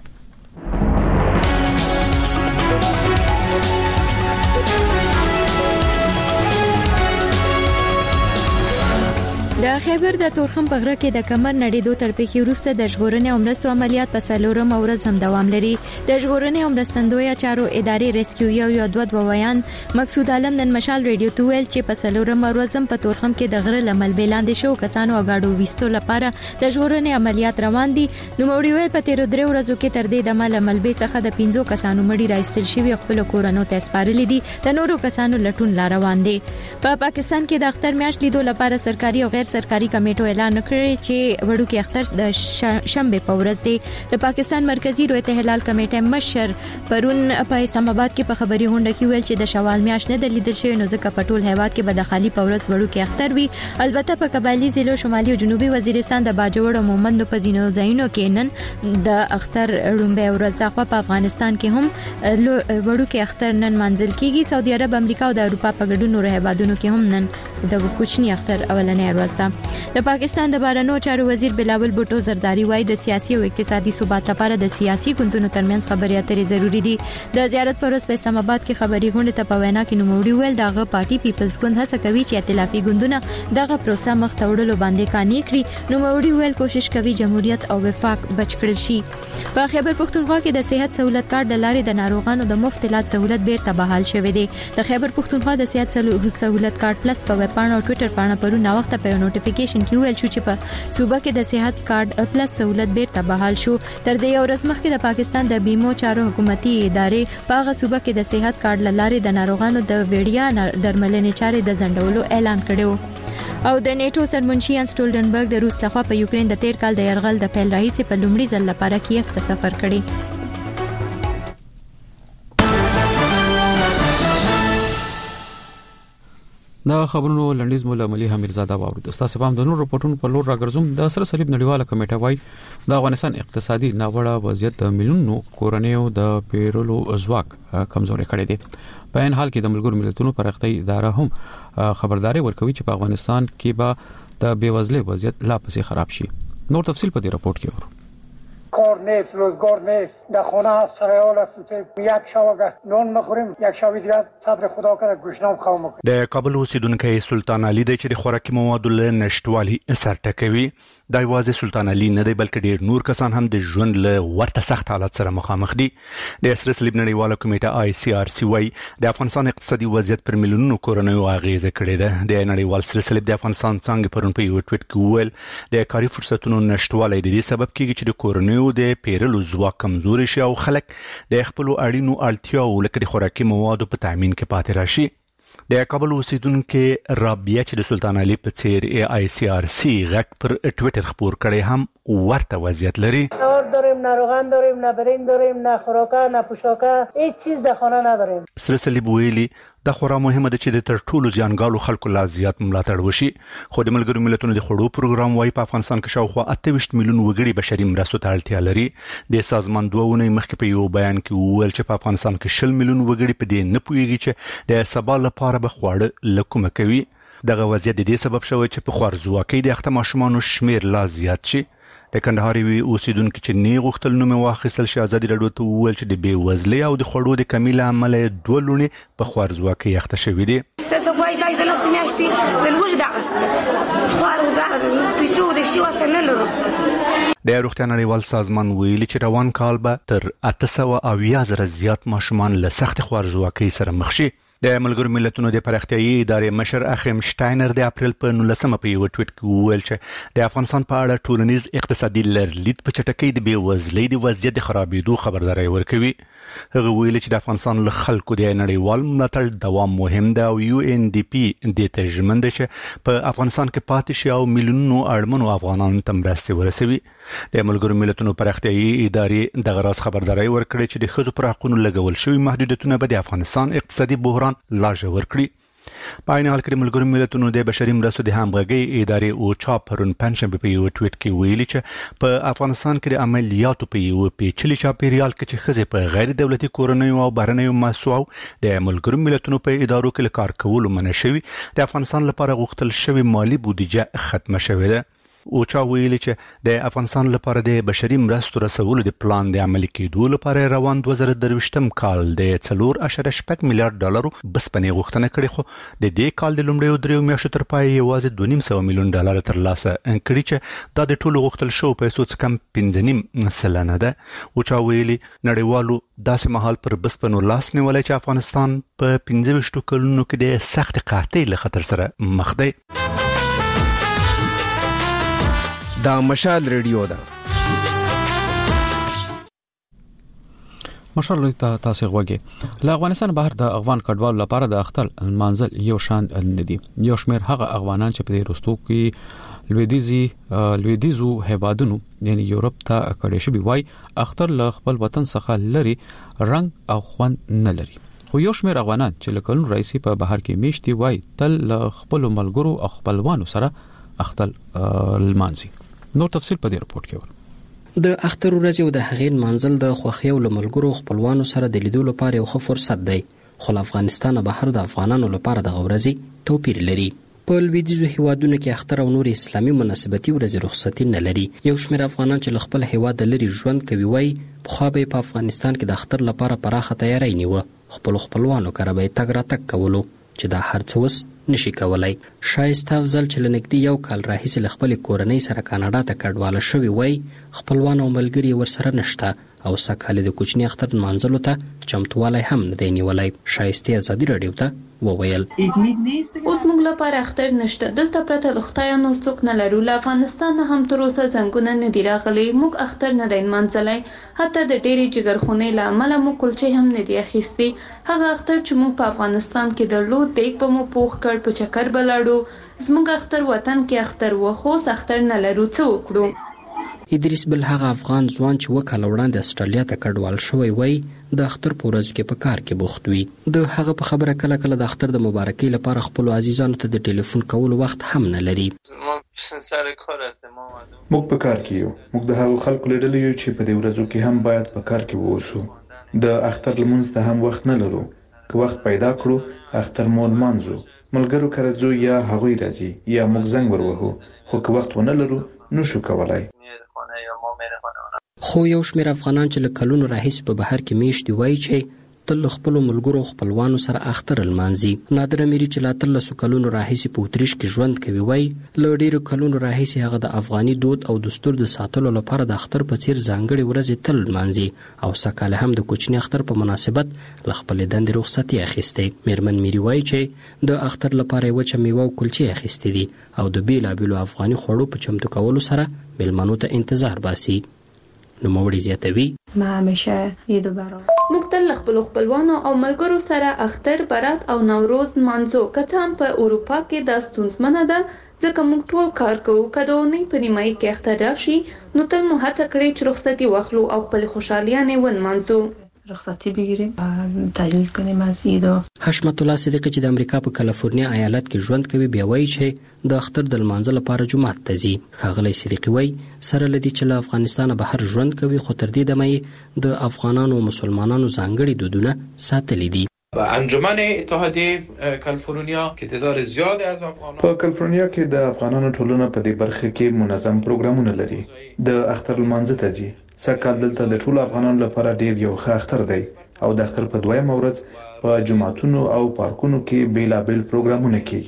د خیبر د تورخم په غره کې د کمر نړیدو تر پیښې وروسته د ژغورنې او مرستو عملیات په څلورم ورځ هم دوام لري. د ژغورنې او مرستندویه چارو ادارې ریسکیو یو یو دوه دویان مقصود عالم نن مشال ریډیو ته ویل چې په څلورم ورځ هم په تورخم کې د غره لمل بیلاندې شو کسانو اگاډو وستو لپاره د ژغورنې عملیات روان دي. نو موري ویل په تیر درې ورځو کې تر دې د مل ملبې څخه د پنځو کسانو مړي راځل شوی خپل کورونو ته سپارلې دي. د نورو کسانو لټون لا روان دي. په پا پاکستان کې د اختر میاشت لیدو لپاره سرکاري او غیر سرکاري کمیټو اعلان کړی چې وړوکی اختر د شنبه په ورځ دی. د پاکستان مرکزی رویت هلال کمیټه مشر پرون په اسلام آباد کې په خبري غونډه کې ویل چې د شوال میاشت نه د لیدل شوی نو ځکه په ټول هیواد کې به د خالی په ورځ وړوکی اختر وي. البته په قبایلی ضلعو شمالي او جنوبي وزیرستان د باجوړ او مومند په ځینو ځایونو کې نن د اختر رومبه ورځ په افغانستان کې هم وړوکی اختر نن منځل کیږي. سعودي عرب، امریکا او د اروپا په ګډون نور هیوادونو کې هم نن د کوچنی اختر اولنې ورځ ده. د پاکستان د بهرنیو چارو وزیر بلاول بوټو زرداری وایي د سیاسي او اقتصادي ثبات لپاره د سیاسي ګوندونو ترمنځ خبرې اترې ضروری دي. د زیارت پر ورځ په اسلام آباد کې خبري غونډه ته په وینا کې نوموړي ویل دغه پارټي پیپلز ګوند هڅه کوي چې ائتلافي ګوندونه دغه پروسه مخ ته وړلو باندې کاني کړي. نوموړي ویل کوشش کوي جمهوریت او وفاق بچ کړل شي. په خیبر پختونخوا کې د صحت سہولت کارت د لارې د ناروغانو د مفت علاج سہولت بیرته بحال شوې ده. د خیبر پختونخوا د صحت سہولت کارت پلس په ویب پاڼه او ټوئیټر پاڼه پرون وخت په نوټیفیکیشن کې ویل شو چې په صوبه کې د صحت کارت پلس سہولت بیرته بحال شو. تر دې یو ورځ مخکې د پاکستان د بیمو چارو حکومتي ادارې په هغه صوبه کې د صحت کارت لارې د ناروغانو د وړیا درملنې چارې د ځنډولو اعلان کړو. او د نیټو سرمنشي ان سټولډنبرګ د روس لخوا په یوکرين د تیر کال د يرغل د پیل راهیسې په لومړي ځل لپاره کیف ته سفر کړی. دا خبرونو لنډیز مولا ملي حمیرزاده واورید. استاد سپام د نور رپورټونو په لور راګرځوم. د سره صلیب نړیواله کمیټه وايي د افغانستان اقتصادي ناوړه وضعیت د میلیونونو کورنیو د پیرولو ځواک کمزوري کړی دی. په ان حال کې د ملګرو ملتونو پرختي اداره هم خبرداري ورکوي چې په افغانستان کې به د بیوزلۍ وضعیت لا پسې خراب شي. نور تفصیل په دې رپورت کې ورو. کار نیست، روزگار نیست، در خانه هفت سر حال است که یک شب نان میخوریم، یک شب دیگه صبر خدا کنه گوشتنام خام میکنیم. د کابل اوسیدونکو سلطان علي د چې د خوراکي موادو له نشټوالي اثر ټکوي. دا یوازې سلطان علي نه دی بلکې ډیر نور کسان هم د ژوند له ورته سخت حالت سره مخامخ دي. د سره صلیب نړیواله کمیټه آی سی آر سی وايي د افغانستان اقتصادي وضعیت پر میلیونونو کورنیو اغیزه کړې ده. د نړیوال سره صلیب د افغانستان څنګه پرون په یو ټویټ کې ویل د کاري فرصتونو نشټوالی د دې سبب کیږي چې د کورنیو د پیرلو ځواک کمزوري شي او خلک د خپل اړینو اړتیاو لکه د خوراکي موادو په تامین کې پاتې راشي. د کابل اوسیدونکو رابعه چې د سلطان علي په څیر ای آی سی آر سی غټ پر ټویټر خبر کړي هم ورته وضعیت لري. داریم نه روغن داریم نه برنج داریم نه خوراکه نه پوشاکه هیڅ چیز در خانه نداریم. سره صلیب ویلي دا خورا مهمه ده چې د تر ټولو زیانګالو خلکو لا زیات ملاتړ وشي. خو د ملګرو ملتونو د خړو پروګرام وايي په افغانستان کې شاوخوا اته ویشت میلیون وګړي بشري مرستو ته اړتیا لري. د سازمان دوه ونې مخکې په یو بیان کې ویل چې په افغانستان کې شل میلیون وګړي په دې نه پوهیږي چې د سبا لپاره به خواړه لکومه کوي. دغه وضعیت د دې سبب شوی چې په خوارزواکۍ د اخته ماشومانو شمیر لا زیات شي. د کندهار وی اوسیدونکو چې نه غوښتل نو مې واخیستل شي ازادي راډیو ته وویل چې د بیوزلۍ او د خړو د کمی له امله دوه لونې په خوارزواکۍ اخته شوې دي. تاسو وایي دا د لاسو میاشتې د لوږې دغه خوار وزاره پیسو د شي واسه نه لرو. د روغتیا نړیوال سازمان ویلي چې روان کال به تر اته سوه اویا زره زیات ماشومان له سخت خوارزواکۍ سره مخ شي. د ملګرو ملتونو د پراختیايي ادارې مشر اخیم شټاینر د اپریل په نولسمه په یو ټویټ کې وویل چې د افغانستان په اړه ټولنیز اقتصادي لرلید په چټکۍ د بېوزلۍ د وضعیت د خرابېدو خبرداری ورکوي. هغه ویل چې د افغانستان له خلکو د نړیوال ملاتړ دوام مهم ده او یو ان ډي پي د تژمن ده چې په افغانستان کې پاتې شي او میلیونونو اړمنو افغانانو ته مرستې ورسوي. د ملګرو ملتونو پراختیايي ادارې دغه راز خبرداری ورکړي چې د ښځو پر حقونو لګول شوي محدودیتونه به د افغانستان اقتصادي بحران لا ژور کړي. په عین حال کې ملګرو ملتونو د بشري مرستو د همغږۍ ادارې اوچا پرون پنځشنبه په یو ټویټ کې ویلي چې په افغانستان کې د عملیاتو په یو پیچلي چاپیریال کې چې ښځې په غیر دولتي کورنیو او بهرنیو مؤسسو د ملګرو ملتونو په ادارو کې له کار کولو منع شوي، د افغانستان لپاره غوښتل شوی مالی بودیجه ختمه شوې ده. اوچا ویلي چې د افغانستان لپاره د بشري مرستو رسولو د پلان د عملي کېدو لپاره روان دوه زره درویشتم کال د څلور اعشاریه شپږ میلیارډ ډالرو بسپنې غوښتنه کړې، خو د دې کال د لومړیو دریو میاشتو تر پای یوازې دوه نیم سوه میلیون ډالر ترلاسه کړي چې دا د ټولو غوښتل شوو پیسو څخه کم پنځه نیم سلنه ده. اوچا ویلي نړیوالو داسې مهال پر بسپنو لاس نیولی چې افغانستان په پنځه ویشتو کلونو کې د سخت قحطۍ له خطر سره مخ دی. دا مشال ریډیو ده. مشال لوی ته تاسو غوږی له افغانستان بهر د افغان کډوالو لپاره د اختر منزل یو شان ندي. یو شمېر هغه افغانان چې په روستو کې لویدیزي لویدیزو هیوادونو یعنی یورپ ته کډې شوی وای اختر له خپل وطن څخه لري رنگ او خوند نه لري. خو یو شمېر افغانان چې له کلونو راځي په بهر کې میشتي وای تل له خپل ملګرو او خپلوانو سره اختر لمانځي. نور تفصیل په دې رپورت کې ور. د اختر ورځ او د هغې منزل د خوښیو له ملګرو خپلوانو سره د لیدو لپاره یو ښه فرصت دی، خو له افغانستان بهر د افغانانو لپاره د ورځې توپیر لري. په لویدیځو هیوادونو کې اختر او نور اسلامي مناسبتي ورځې رخصتي نه لري. یو شمېر افغانان چې له خپل هیواد لري ژوند کوي وایي پخوا به په افغانستان کې د اختر لپاره پراخه تیاری نیوه، خپل خپلوانو کره به یې تګ راتګ کولو چې دا هر څه اوس نشي کولای. شایسته افضل چې لنګدي یو کال راهیسې له خپل کورنۍ سره کاناډا ته کډواله شوی وای خپلوان او ملګري ورسره نشته او سکهاله د کوچنی اختر منځلو ته چمتوالی هم نه دی نیولای. شایسته ازادي رادیو ته وویل اوس موږ لپاره اختر نشته، دلته پرته د خدای نور څوک نه لرو. له افغانستان هم تر اوسه زنګونه نه دی راغلي، موږ اختر نه دی منځلای، حتی د ډېری جګرخونې له امله مو کلچې هم نه دی اخیستي. هغه اختر چې موږ په افغانستان کې درلود دیګ به مو پوخ کړ، په چکر به لاړو. زموږ اختر وطن کې اختر و، خو اختر نه لرو، څه وکړو؟ ادریس بل هغه افغان ځوان چې وکاله وړاندې استرالیا ته کډوال شوی وای د اختر په ورځ کې په کار کې بوخت وي. د هغه په خبره کله کله د اختر د مبارکۍ لپاره خپل عزیزانو ته د ټلیفون کولو وخت هم نه لري. موږ په کار کې یو، موږ د هغو خلکو له ډلې یو چې په دې ورځو کې هم باید په کار کې ووسو. د اختر لمونځ ته هم وخت نه لرو، که وخت پیدا کړو اختر مو لمانځو، ملګرو کره ځو یا هغوی راځي یا موږ زنګ ور وهو، خو که وخت ونه لرو نو شو کولای. خو یو شمېر افغانان چې له کلونو راهیسې په بهر کې میشتي وایي چې تل له خپلو ملګرو خپلوانو سره اختر لمانځي. نادر امیري چې له اتلسو کلونو راهیسې په اتریش کې ژوند کوي وایي له ډېرو کلونو راهیسې هغه د افغاني دود او دستور د ساتلو لپاره د اختر په څیر ځانګړې ورځې تل لمانځي او سکهاله هم د کوچني اختر په مناسبت له خپلې دندې رخصتي اخیستې. میرمن میري وایي چې د اختر لپاره یې وچه میوه او کلچې اخیستې دي او د بېلابېلو افغاني خوړو په چمتو کولو سره میلمنو ته انتظار باسي. نوموړي زیاتوي ما همیشه عید برام موږ تل خپل خپلوانو او ملګرو سره اختر، برات او نوروز منځو. که څه هم په اروپا کې دا ستونزمنه ده ځکه موږ ټول کار کوو. که د اونۍ په نیمایي کې اختر راشي نو تل مو هڅه کړې چې رخصتي واخلو او خپل خوشحالیانې ونمانځو، رخصتي بگیریم، تحلیل کنیم از عید. حشمت الله صدیقی چې د امریکا په کالیفورنیا ایالت کې ژوند کوي بیا وایي چې د اختر د لمانځه لپاره جومات ته ځي. ښاغلی صدیقی وایي سره له دې چې له افغانستانه بهر ژوند کوي خو تر دې دمه یې د افغانانو او مسلمانانو ځانګړي دودونه ساتلي دي. انجمن اتحادیه کالیفورنیا کې تعداد زیات از افغانان په کالیفورنیا کې د افغانانو ټولنه په دې برخه کې منظم پروګرامونه لري. د اختر لمانځه ته ځي. سکهال دلته د ټولو افغانانو لپاره ډیر یو ښه اختر دی او د اختر په دویمه ورځ په جوماتونو او پارکونو کې بیلابل پروګرامونه کیږي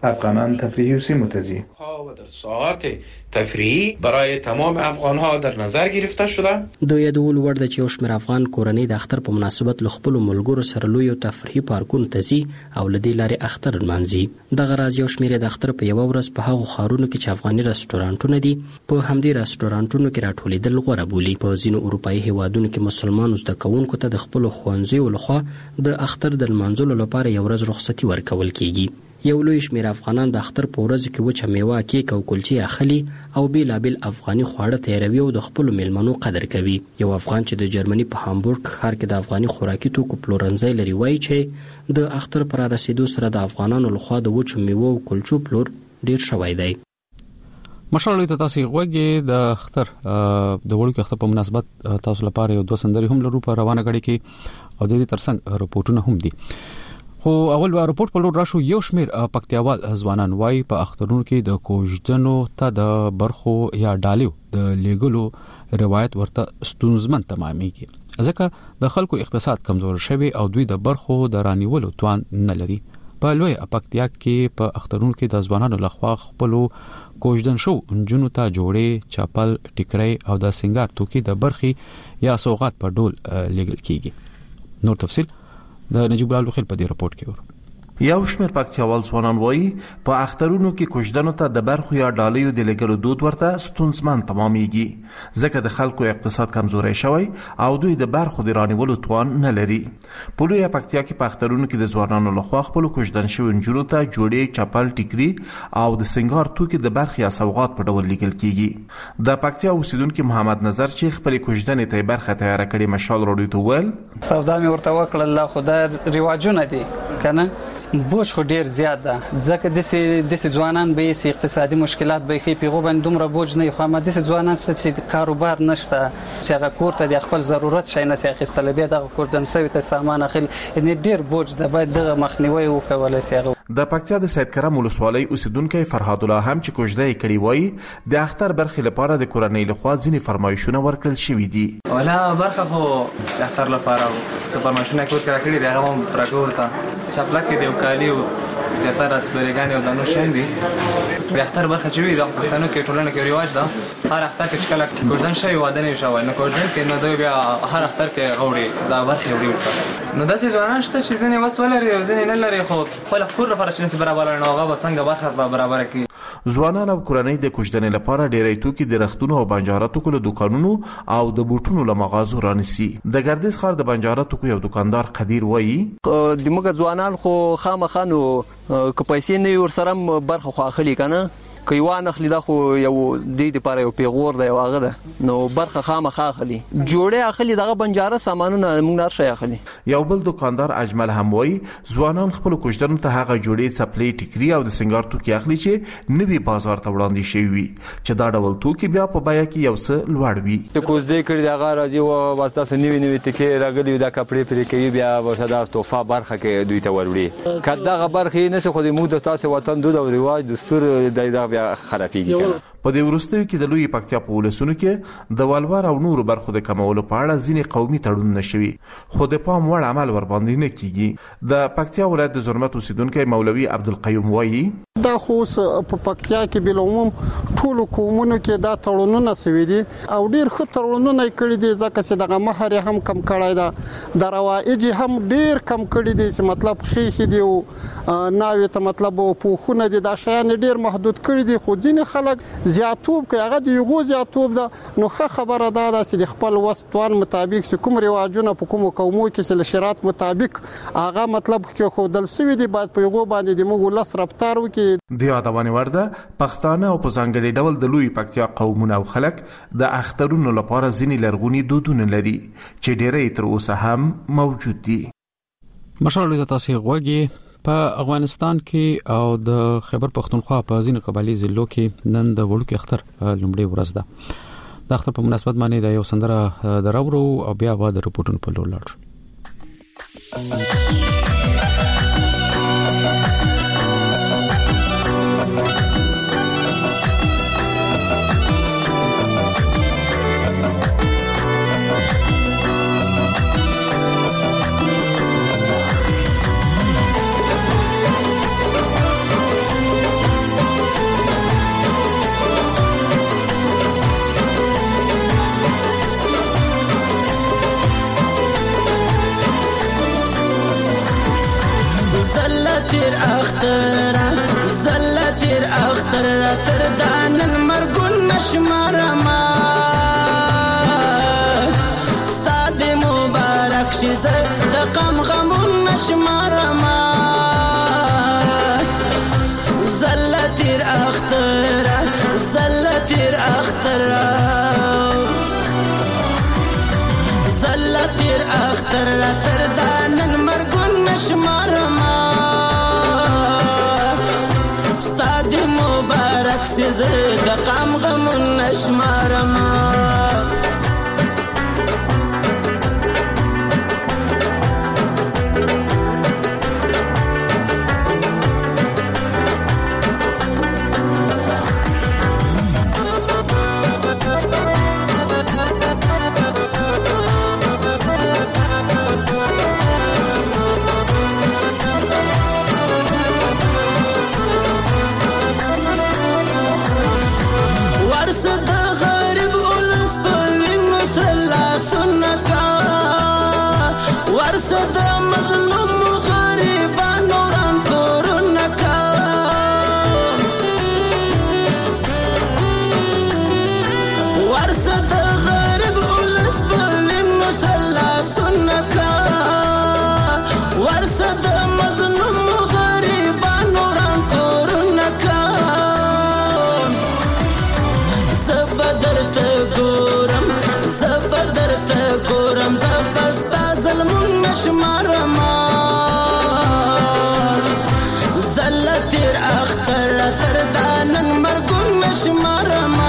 افغانان تفریحی سیمو ته ځي. و در ساعات تفریحی برای تمام افغان‌ها در نظر گرفته شده. د یادول وړ د چې یو شمېر افغان کورنۍ د اختر په مناسبت له خپلو ملګرو سره لوی تفریحي پارکونو ته ځي او له دې لارې اختر لمانځي. دغه راز یو شمېر د اختر په یوه ورځ په هغو ښارونو کې چې افغاني رسټورانټونه دي په همدې رسټورانټونو کې راټولېدل غوره بولي. په ځینو اروپایي هیوادونو کې مسلمانو زده کوونکو ته د خپلو ښوونځیو لخوا د اختر د لمانځلو لپاره یو ورځ رخصتي ورکول کیږي. یو لوی شمېر افغانان د اختر په ورځو کې وچه میوه، کیک او کلچې اخلي او بېلابېل افغاني خواړه تیاروي او د خپلو میلمنو قدر کوي. یو افغان چې د جرمني په هامبورګ ښار کې د افغاني خوراکي توکو پلورنځی لري وایي چې د اختر پر رسیدو سره د افغانانو لخوا د وچو میوو او کلچو پلور ډیر شوی دی. مشالله ته تاسو غوږی د اختر د وړوکي اختر په مناسبت تاسو لپاره یو دوه سندري هم لرو په روانه غړي کې او د دې ترڅنګ رپورټونه هم دي. خو اول به رپورټ په لور راشو. یو شمیر پکتیاوال ځوانان وای په اخترونو کې د کوژدنو ته د برخو یا ډالیو د لیګلو روایت ورته ستونزمن تمامېږي ځکه د خلکو اقتصاد کمزور شوی او دوی د برخو د رانیولو توان نه لري. په لوی پکتیا کې په اخترونو کې د ځوانانو لخوا خپلو کوژدن شو انجونو ته جوړې، چاپل، ټیکري او د سنگار توکي د برخي یا سوغات په ډول لیګل کیږي. نور تفصيل د نجیب الله خیل په دې رپورت کې ور. یو شمېر پکتیاوال ځوانان وایي په اخترونو کې کوژدنو ته د برخو یا ډالیو د لګلو دود ورته ستونزمن تمامېږي ځکه د خلکو اقتصاد کمزوری شوی او دوی د برخو د رانیولو توان نه لري. په لوی پکتیا کې په اخترونو کې د ځوانانو لخوا خپل کوژدن شوی نجونو ته جوړې، چاپل، ټیکري او د سنگار توکي د برخ یا سوغات په ډول لیږل کیږي. د پکتیا اوسیدونکو محمد نظر چې خپل کوژدن ته برخه تیار کړي مشال راډیو ته ویل سودا مې ورته وکړل، الله خدای رواجونه دي کنه بوج خو ډیر زیات ده ځکه د سې ځوانان به سي اقتصادي مشکلات به خې پیغو باندې دومره بوج نه خو ما د سې ځوانان چې کاروبار نشته چې هغه کور ته د خپل ضرورت شي نه سي اخیستل به د کوردن سوي ته سامان اخل ان ډیر بوج ده باید د مخنیوي وکول سي. د پکتیا د سید کرم ولسوالۍ اوسیدونکو فرهاد الله هم چې کوژدې کړي وای د اختر برخې لپاره د کورنۍ لخوا ځینې فرمایشونه ورکړل شوې دي. ولا برخه خو د اختر لپاره څه فرمایشونه کړی دي هغه هم راکورته چپلک دی او کالی او زیاتره سپریګان او دانو شاندي. د اختر برخه چې وي د پښتنو کې ټولنه کې رواج ده هر اختر کې کله کوژدن شي واده نه شوی نه کوژدن کې نو دوی بیا هر اختر کې غوړي دا برخه وړي نو داسې ځوانان شته چې ځنې وس ولري او ځنې نه لري خو خپل خور لپاره چې برابر نه هغه بسنګ برخه برابر کوي. ځوانان او کورنۍ د کوژدنې لپاره ډېرې توکي د رختونو او بنجاراتو کولو دکانونو او د بوټونو له مغازو رانیسي. د ګردیز ښار د بنجاراتو کو یو دکاندار قدیر وایي د موږ ځوانان خو خامخانو که پیسې نه ور سره برخه خو اخلي کنه کيوان اخلي دا خو یو د دې لپاره یو پیغور دی واغه ده نو برخه خامخا اخلي جوړه اخلي دغه بنجاره سامانونه موږ نه شي اخلي. یو بل دکاندار اجمل هموي ځوانان خپل کوژدن ته هغه جوړې سپلې ټیکري او د سنگار توکي اخلي چې نوي بازار ته وړاندې شي وي چې دا ډول توکي بیا په بیا کې یو څه لوړ وي. د کوزدې کړي دغه راځي او واسطه سنوي نوي ټکی راغلي دا کپړې پرې کوي بیا وسدا توفه برخه کې دوی ته وروړي کله برخه نه څه خو د موږ د تاسو وطن دود او رواج دستور د بیا خرابېږي. په دې وروستیو کې د لوی پکتیا په ولسونو کې د والوار او نورو برخو د کمولو په اړه ځینې قومي تړون نشوي خو د پام وړ عمل ور باندې نه کیږي. د پکتیا ولایت د زرمت اوسیدونکو مولوي عبدالقیوم وایي دا خو په پکتیا کې بل عموم ټول قومونو کې دا تړونونه سوي دي او ډیر ښه تړونونه کړی دي ځکه چې دغه مہر هم کم کړای دا د روایج هم ډیر کم کړی دي چې مطلب خېخ دي او ناوي ته مطلب په خونه دي دا شیان ډیر محدود کړی دي خو ځینې خلک زیاتوب کوي هغه د یو زیاتوب ده نو ښه خبره ده چې خپل وستوان مطابق کوم رواجونه په کوم قومو کې سل شرایط مطابق هغه مطلب کې خو دل سوي دي باید په یو باندې د موږ لس رفتار وکړي. د یادونه ورده پښتانه او په ځانګړي ډول د لوی پکتیا قومونه او خلک د اخترونو لپاره ځینې لرغوني دودونه لري چې ډېرې تر اوسه هم موجود دي. مشالله تاسو غوږی په افغانستان کې او د خیبر پختونخوا په ځینو قبایلی ضلعو کې نن د وړوکي اختر لومړی ورځ ده. د اختر په مناسبت باندې د یو سندره دراورو او بیا غوا د رپورټونو په لور لاړ. تیر اختر زله تیر اختر تر دانن مرګون نشمارما ستاد مبارک شي د غم غمون نشمارما زله تیر اختر زله تیر اختر زله تیر اختر تر دانن مرګون نشمارما ستاد مبارک سي د غم غمون نشمارما ورصد مظلوم غریبان وران کورنکا ورصد غریب اولس بلین مسلا سنکا ورصد مظلوم غریبان وران کورنکا زبدر ته ګورم زبدر ته ګورم زبستا ظلمون نشمارما زله تیر اختر تر دانن مرګون نشمارما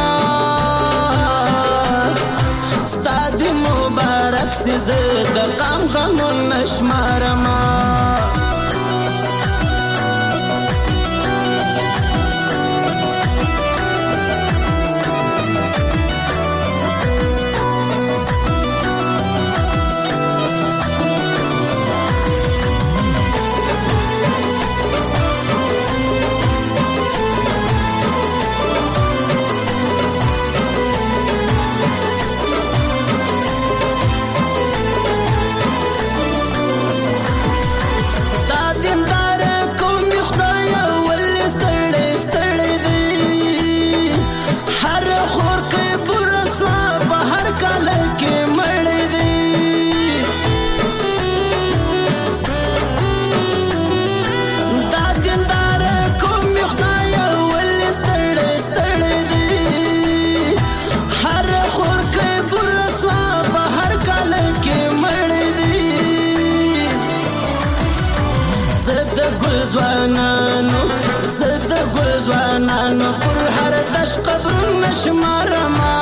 ستاد مبارک سي د غم غمون نشمارما زوانانو زد ګل زوانانو پر هر دش قبر نشمارما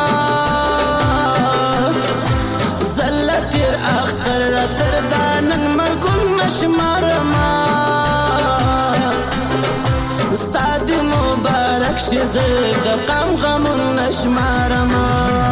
زله تیر اختر تر دانن مرګون نشمارما ستاد مبارک شي زد غم غمون نشمارما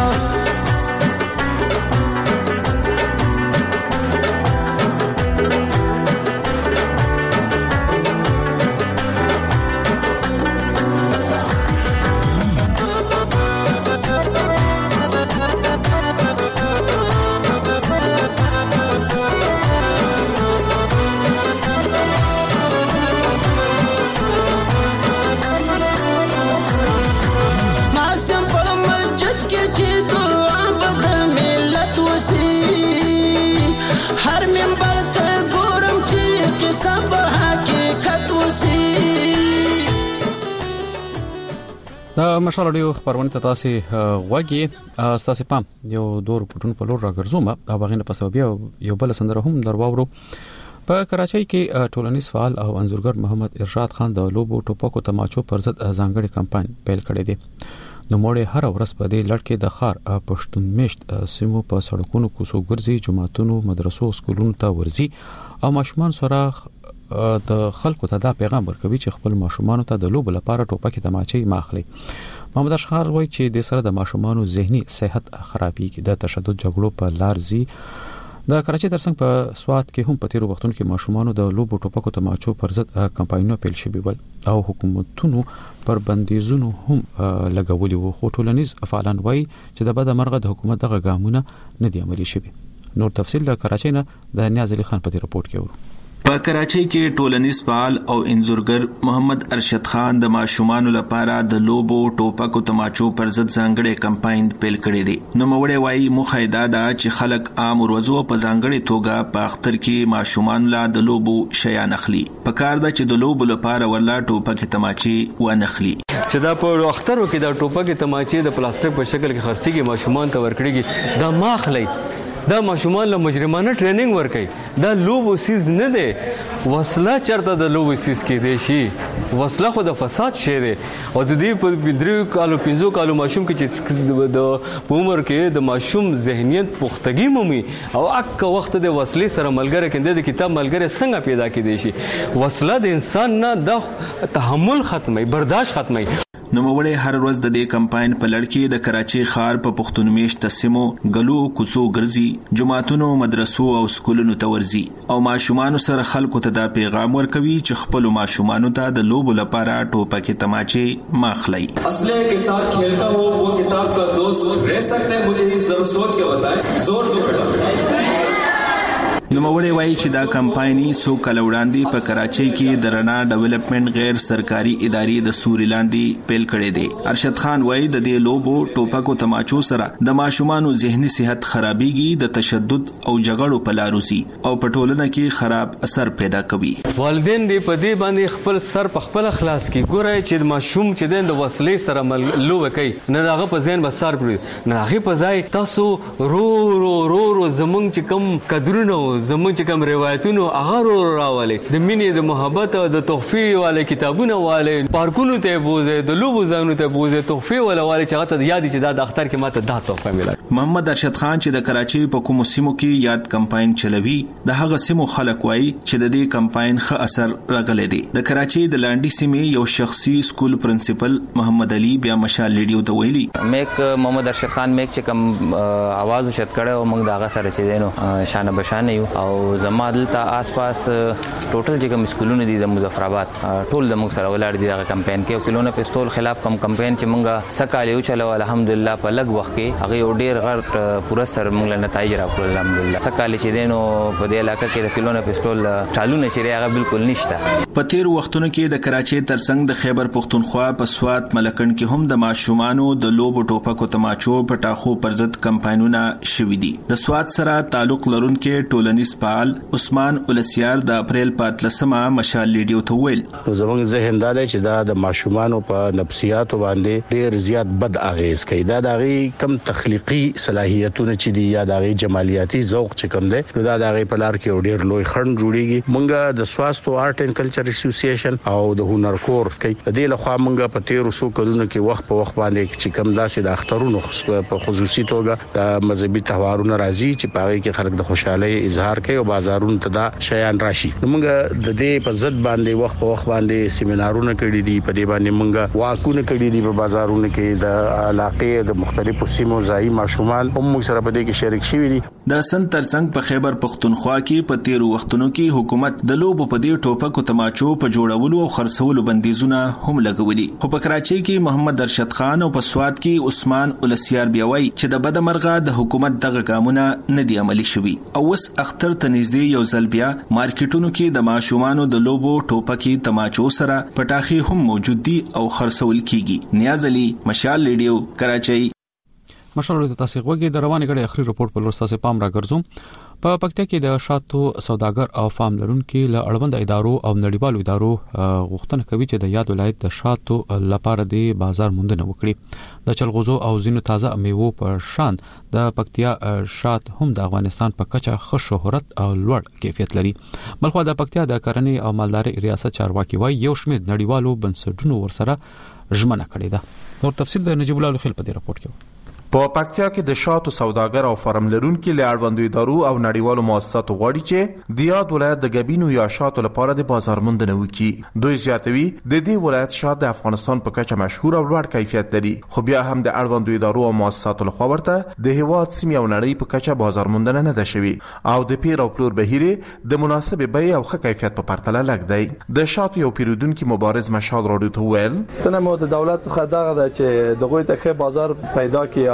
هر منبر ته ګورم چې قصه په حقیقت وسی دا مشال اډیو خبرونه ته تاسو غوږی تاسو پام یو دور پټون په لور راګرځوم او باغینه په سبب یو بل سندره هم درواورو په کراچۍ کې ټولنیز فعال او انځورګر محمد ارشاد خان د لوبو ټوپکو تماچو پر ضد ځانګړي کمپاین پیل کړی دی نو موړې هر ورځ په دې لړ کې د خار پښتون میشت سیمو په سړکونو کوڅو ګرځي جماعتونو مدرسو سکولونو ته ورځي او ماشومان سره د خلکو ته دا پیغام ورکوي چې خپل ماشومان ته د لوبو لپاره ټوپکې تماچې ماخلي محمد اشخار وایي چې د سره د ماشومان ذهني صحت خرابېږي د تشدد جګړو په لار ځي د کراچۍ ترڅنګ په سوات کې هم په تیرو وختونو کې ماشومان د لوبو ټوپکو تماچو پر ضد کمپاینونه پیل شوي ول او حکومتونو پر بندیزونو هم لګولي وو خو ټولنیز فعالان وایي چې د بد مرغه د حکومت دغه ګامونه نه دي عملي شوي نور تفصیل د کراچۍ نه د نیاز علي خان په دې رپورت کې ورو په کراچۍ کې ټولنیز فعال او انځورګر محمد ارشد خان د ماشومانو لپاره د لوبو ټوپکو تماچو پر ضد ځانګړی کمپاین پیل کړی دی. نوموړی وایي موخه دا ده چې خلک عام ورځو په ځانګړې توګه په اختر کې ماشومانو لا د لوبو شیان اخلي. په کار ده چې د لوبو لپاره ورلا ټوپکې تماچې ونخلي. چې دا په اخترو کې د ټوپکې تماچې د پلاستیک په شکل کې خرڅېږي ماشومان ته ورکړي دا ماخلی دا ماشومان له مجرمانه ټریننګ ورکړي. دا لوبو سیز نه دی. وسله چرته د لوبو سیز کې دی شي وسله خو د فساد شی دی او د دې په درې کالو پنځو کالو ماشوم کې چې د په عمر کې د ماشوم ذهنیت پختګي مومي او اک وخت د وسلې سره ملګری کېند د کتاب ملګری څنګه پیدا کېدی شي. وسله د انسان نه د تحمل ختمي برداشت ختمي. نوموړی هر ورځ د دې کمپاین په لړ کې د کراچۍ ښار په پښتون میشت سیمو ګلو کوڅو ګرځي جماعتونو مدرسو او سکولونو ته ورځي او ماشومانو سره خلکو ته دا پیغام ورکوي چې خپل ماشومانو ته د لوبو لپاره ټوپکې تماچې ماخلي. اسلحے کے ساتھ کھیلتا ہو وہ کتاب کا دوست رہ سکتا ہے مجھے یہ ضرور سوچ کے بتائیں زور سے بیٹا. نوموړی وایي چې دا کمپایني څو کاله وړاندې په کراچۍ کې د رڼا ډیولپمنٹ غیر سرکاري ادارې د سوري لاندې پیل کړی دی. ارشد خان وایي د دې لوبو ټوپکو تماچو سره د ماشومانو ذهني صحت خرابېږي د تشدد او جګړو په لار وځي او په ټولنه کې خراب اثر پیدا کوي. والدین دې په دې باندې خپل سر په خپل خلاص کې ګورای چې د ماشوم چې د وسلې سره لوبه کوي نه هغه په ذهن بسار پړي نه هغه په ځای تاسو رو رو رو رو زمونږ چې کوم قدرونه زموږ چې کوم روایتونو هغه راولي د مینې د محبت او د تحفې والے کتابونه والے پارکونو ته بوزي د لوبو ځایونو ته بوزي تحفې ولا والے چې هغه ته یاد چې دا د اختر کې ماته دا تحفه ملای. محمد ارشد خان چې د کراچۍ په کومو سیمو کې یاد کمپاین چلوي د هغه سیمو خلک وایي چې د دې کمپاین ښه اثر راغلی دی. د کراچۍ د لاندې سیمې یو شخصي سکول پرنسپل محمد علي بیا مشال ریډیو ته ویلي میک محمد ارشد خان میک چې کوم आवाज وشت کړه او موږ دا هغه سره چې دینو شانه بشانه یو او زما دلته آس پاس ټوټل چې کوم سکولونه دي د مظفر آباد ټول د موږ سره ولاړ دي هغه کمپاین کې او کلونه پستول خلاف کوم کمپاین چې موږ سکاله یو چلو الحمدلله په لګ وخت کې هغه ډیر غړ پوره سره موږ له نتایج راکړل الحمدلله. سکاله چې دینو په دې علاقې کې د کلونه پستول چالونه چې هغه بالکل نشته. په تیر وختونو کې د کراچۍ ترڅنګ د خیبر پختونخوا په سوات ملکن کې هم د ماشومانو د لوبو ټوپکو تماچو په ټاخو پر ضد کمپاینونه شوي دي. د سوات سره تعلق لرونکي ټولنیز فعال عثمان اولسیار د اپریل په اتلسمه مشال ریډیو ته ویل زموږ ذهن دا دی چې دا د ماشومانو په نفسیاتو باندې ډیر زیات بد اغیز کوي. دا د غي کم تخلیقي صلاحیتونه چې دی یا د غي جمالیاتي ذوق چې کم دی دا د غي په لار کې ډیر لوی خند جوړیږي. مونږه د سواستو آرټ اند کلچر اسوسییشن او د هنر کور کوي د دې لخوا مونږه په تیر وسو کلونو کې وخت په وخت باندې چې کم داسې د اخترونو په خصوصي توګه د مذهبي تهوارونو راځي چې په هغه کې خلک د خوشحالي اظهار کوي او بازارونو ته دا شیان راشي. موږ د دې په ضد باندې وخت په وخت باندې سیمینارونه کړي دي په دې باندې موږ واکونه کړي دي په بازارونو کې د علاقې د مختلفو سیمو ځای ماشومان هم موږ سره په دې کې شریک شوي دي. د سن ترڅنګ په خیبر پختونخوا کې په تیر وختونو کې حکومت د لوبو په دې ټوپکو تماچو په جوړولو او خرڅولو بندیزونه هم لګولي. خو په کراچۍ کې محمد ارشد خان او په سوات کې عثمان اولسیار بیا وایي چې د بدمرغه د حکومت دغه ګامونه نه دي عملي شوي او اوس اختر ته نږدې یو ځل بیا مارکیټونو کې د ماشومانو د لوبو ټوپکې تماچو سره پټاخي هم موجود دي او خرڅول کیږي. نیاز علي مشال ریډیو کراچۍ. مشال ته تاسو غوږی د رواني غړي اخري رپورت په لور تاسو پام را ګرځوم. په پکتیا کې د شاتو سوداګر او فارم لرونکو له اړوند ادارو او نړیوالو ادارو غوښتنه کوي چې د یاد ولایت د شاتو لپاره د بازار موندنه وکړي. د چلغوزو او زینو تازه میوو په شان د پکتیا شات هم د افغانستان په کچه ښه شهرت او لوړ کیفیت لري. بلخو د پکتیا د کرنې او مالدارۍ ریاست چارواکي وایي یو شمېر نړیوالو بنسټونو ورسره ژمنه کړې ده. نور تفصیل د نجیب الله خیل په دې راپور کې. په پکتیا کې د شاتو سوداګر او فارم لرونکو له اړوندو ادارو او نړیوالو مؤسساتو غواړي چې د یاد ولایت د ګبینو یا شاتو لپاره د بازار موندنه وکړي. دوی زیاتوي د دې ولایت شات د افغانستان په کچه مشهور او لوړ کیفیت لري، خو بیا هم د اړوندو ادارو او مؤسساتو لخوا ورته د هیواد سیمې او نړۍ په کچه بازار موندنه نه ده شوې او د پیر او پلور بهیره د مناسب بیې او ښه کیفیت په پرتله لږ دی. د شاتو یو پیرودونکو مبارز مشال راډیو ته ویل تنه مو د دولت څخه دغه چې دغه ته ښه بازار پیدا کړي او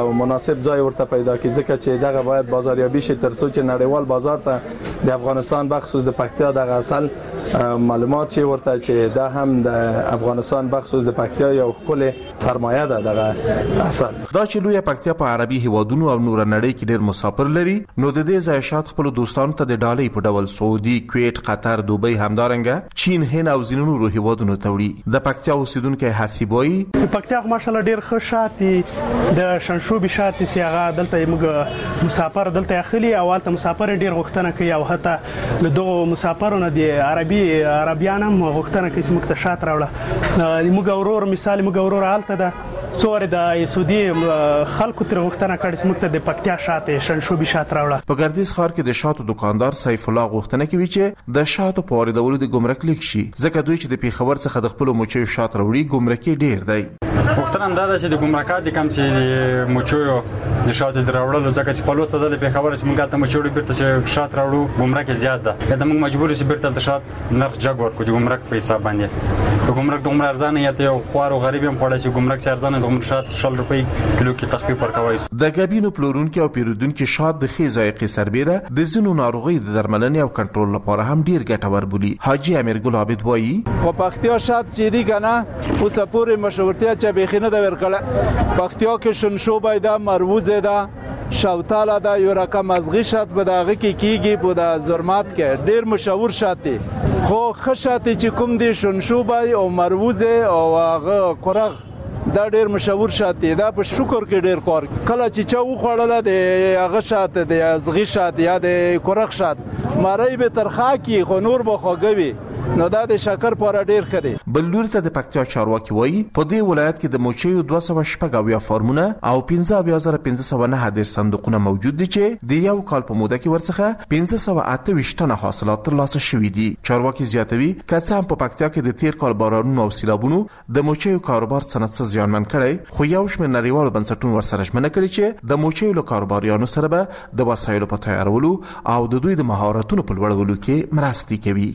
یو مناسب ځای ورته پیدا کړي، ځکه چې دغه باید بازاریابي شي ترڅو چې نړیوال بازار ته د افغانستان بخصوص د پکتیا دغه اصل معلومات شي ورته چې دا هم د افغانستان بخصوص د پکتیا یو ښکلې سرمایه ده دغه اصل. دا چې لویه پکتیا په عربي هیوادونو او نور نړۍ کې ډېر مسافر لري، نو د دې ځای شات خپل دوستانو ته د ډالۍ په ډول سعودي، کویت، قطر، دوبۍ، همدارنګه چین، هند او ځینو نورو هیوادونو ته وړي. د پکتیا اوسیدونکو حسیب وایي پکتیا ماشاءالله ډېر ښه شات دي، د شنشوبي شات چې هغه دلته موږ مسافر دلته اخلي او البته مسافر ډېر غوښتنه کوي او حتی له دغو مسافرونو د عربي عربیان هم غوښتنه کوي چې موږ ته شات راوړه. موږ اورور مثال موږ اورور الته ده څوره د سعودي خلکو تر غوښتنه کړې چې موږ ته د پکتیا شات شنشوبي شات راوړه. په ګردیز ښار کې د شاتو دکاندار سیف الله غوښتنه کوي چې د شاتو په واردولو د ګمرک لیک شي، ځکه دوی چې د پیښور څخه د خپل موچیو شات راوړي ګمرکي ډیر دی. غوښتنه دا ده چې د ګمرکات د کم چې موچیو د شاتو دراوړلو، ځکه چې په لوته د پیښور چې موږ ته موچیو بیرته چې شات راوړو ګمرک زیات ده، دا موږ مجبور یو چې بیرته د شات نرخ جګ ورکړو د ګمرک په حساب باندې. د ګمرک د عمر ارزانه یا ته خوار او غریب هم خوري چې ګمرک سره ارزانه د شات شل روپۍ کیلو کې تخفیف ورکوي. د ګابینو پلورونکو او پیرودونکو شات د خې ذایقې سربېره د زینو ناروغي د درملنې او کنټرول لپاره هم ډیر ګټور بولي. حاجی امیر ګل عابد وایي په پکتیا شات چې دی کنه اوس پورې مشهورتیا چې بخینه د ورکړه. پکتیا کې شنشوبه ده، مروزه ده، شوتاله ده، یو رقم ازغی شات به دغه کې کیږي په د زرمات کې ډیر مشهور شات دي. خو خشات چې کوم دي شنشوبه او مروزه او هغه قرغ دا ډیر مشهور شات دي. دا په شکر کې ډیر کار کله چې چا وخوړل د هغه شات د ازغی شات یا د قرغ شات مړی به ترخه کی خو نور به خوګوي، نو دا د شکر پر ډیر خري. بلور ته د پکتیا چارواکي وایي په دې ولایت کې د موچیو دوه سوه شپږ اویا فارمونه او پنځه اویا زره پنځه سوه نه دېرش صندوقونه موجود دي چې د یو کال په موده کې ورڅخه پنځه سوه اته ویشت ټنه حاصلات ترلاسه شوي دي. چارواکي زیاتوي که څه هم په پکتیا کې د تیر کال بارانونو او سیلابونو د موچیو کاروبار صنعت څخه زیانمن کړی، خو یو شمېر نړیوالو بنسټونو ورسره ژمنه کړې چې د موچیو له کاروباریانو سره به د وسایلو په تیارولو او د دوی د مهارتونو په لوړولو کې مرستې کوي.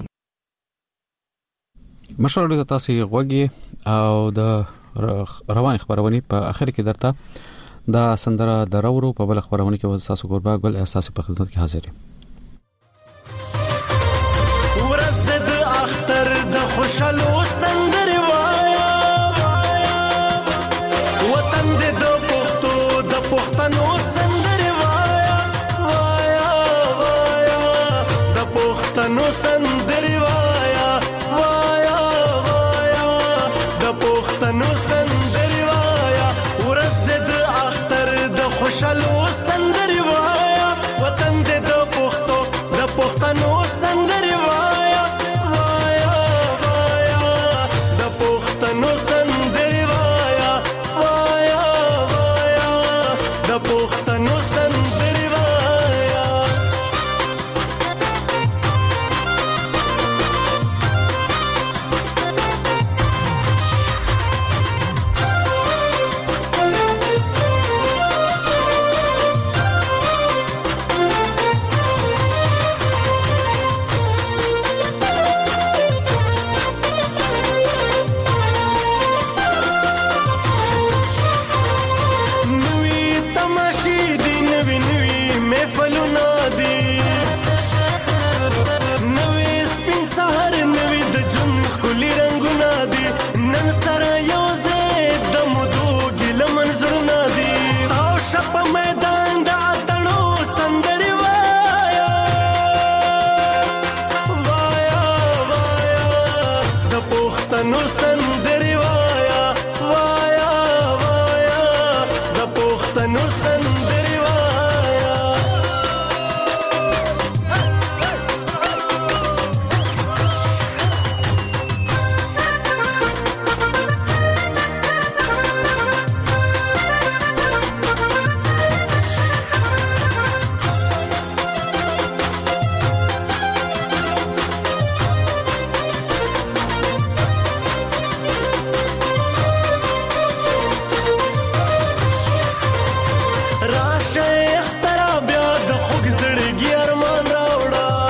مشوره د تاسو غوږی او د روان خبرونه په اخر کې درته دا سندره د راورو په بل خبرونه کې تاسو ګوربا ګل احساس په خدمت کې حاضر یم. ورځ د اختر د خوشالو سندره وایا وطن د پښتو د پښتنو سندره وایا وایا وایا د پښتنو سندره وایا وایا پښتنو سندري وایا ورځ د اختر د خوشالو سندري وایا وطن د پښتو د پښتنو سندري وایا وایا وایا د پښتنو سندري وایا وایا وایا د پښتنو سندري وایا.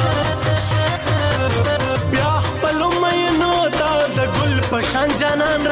جانان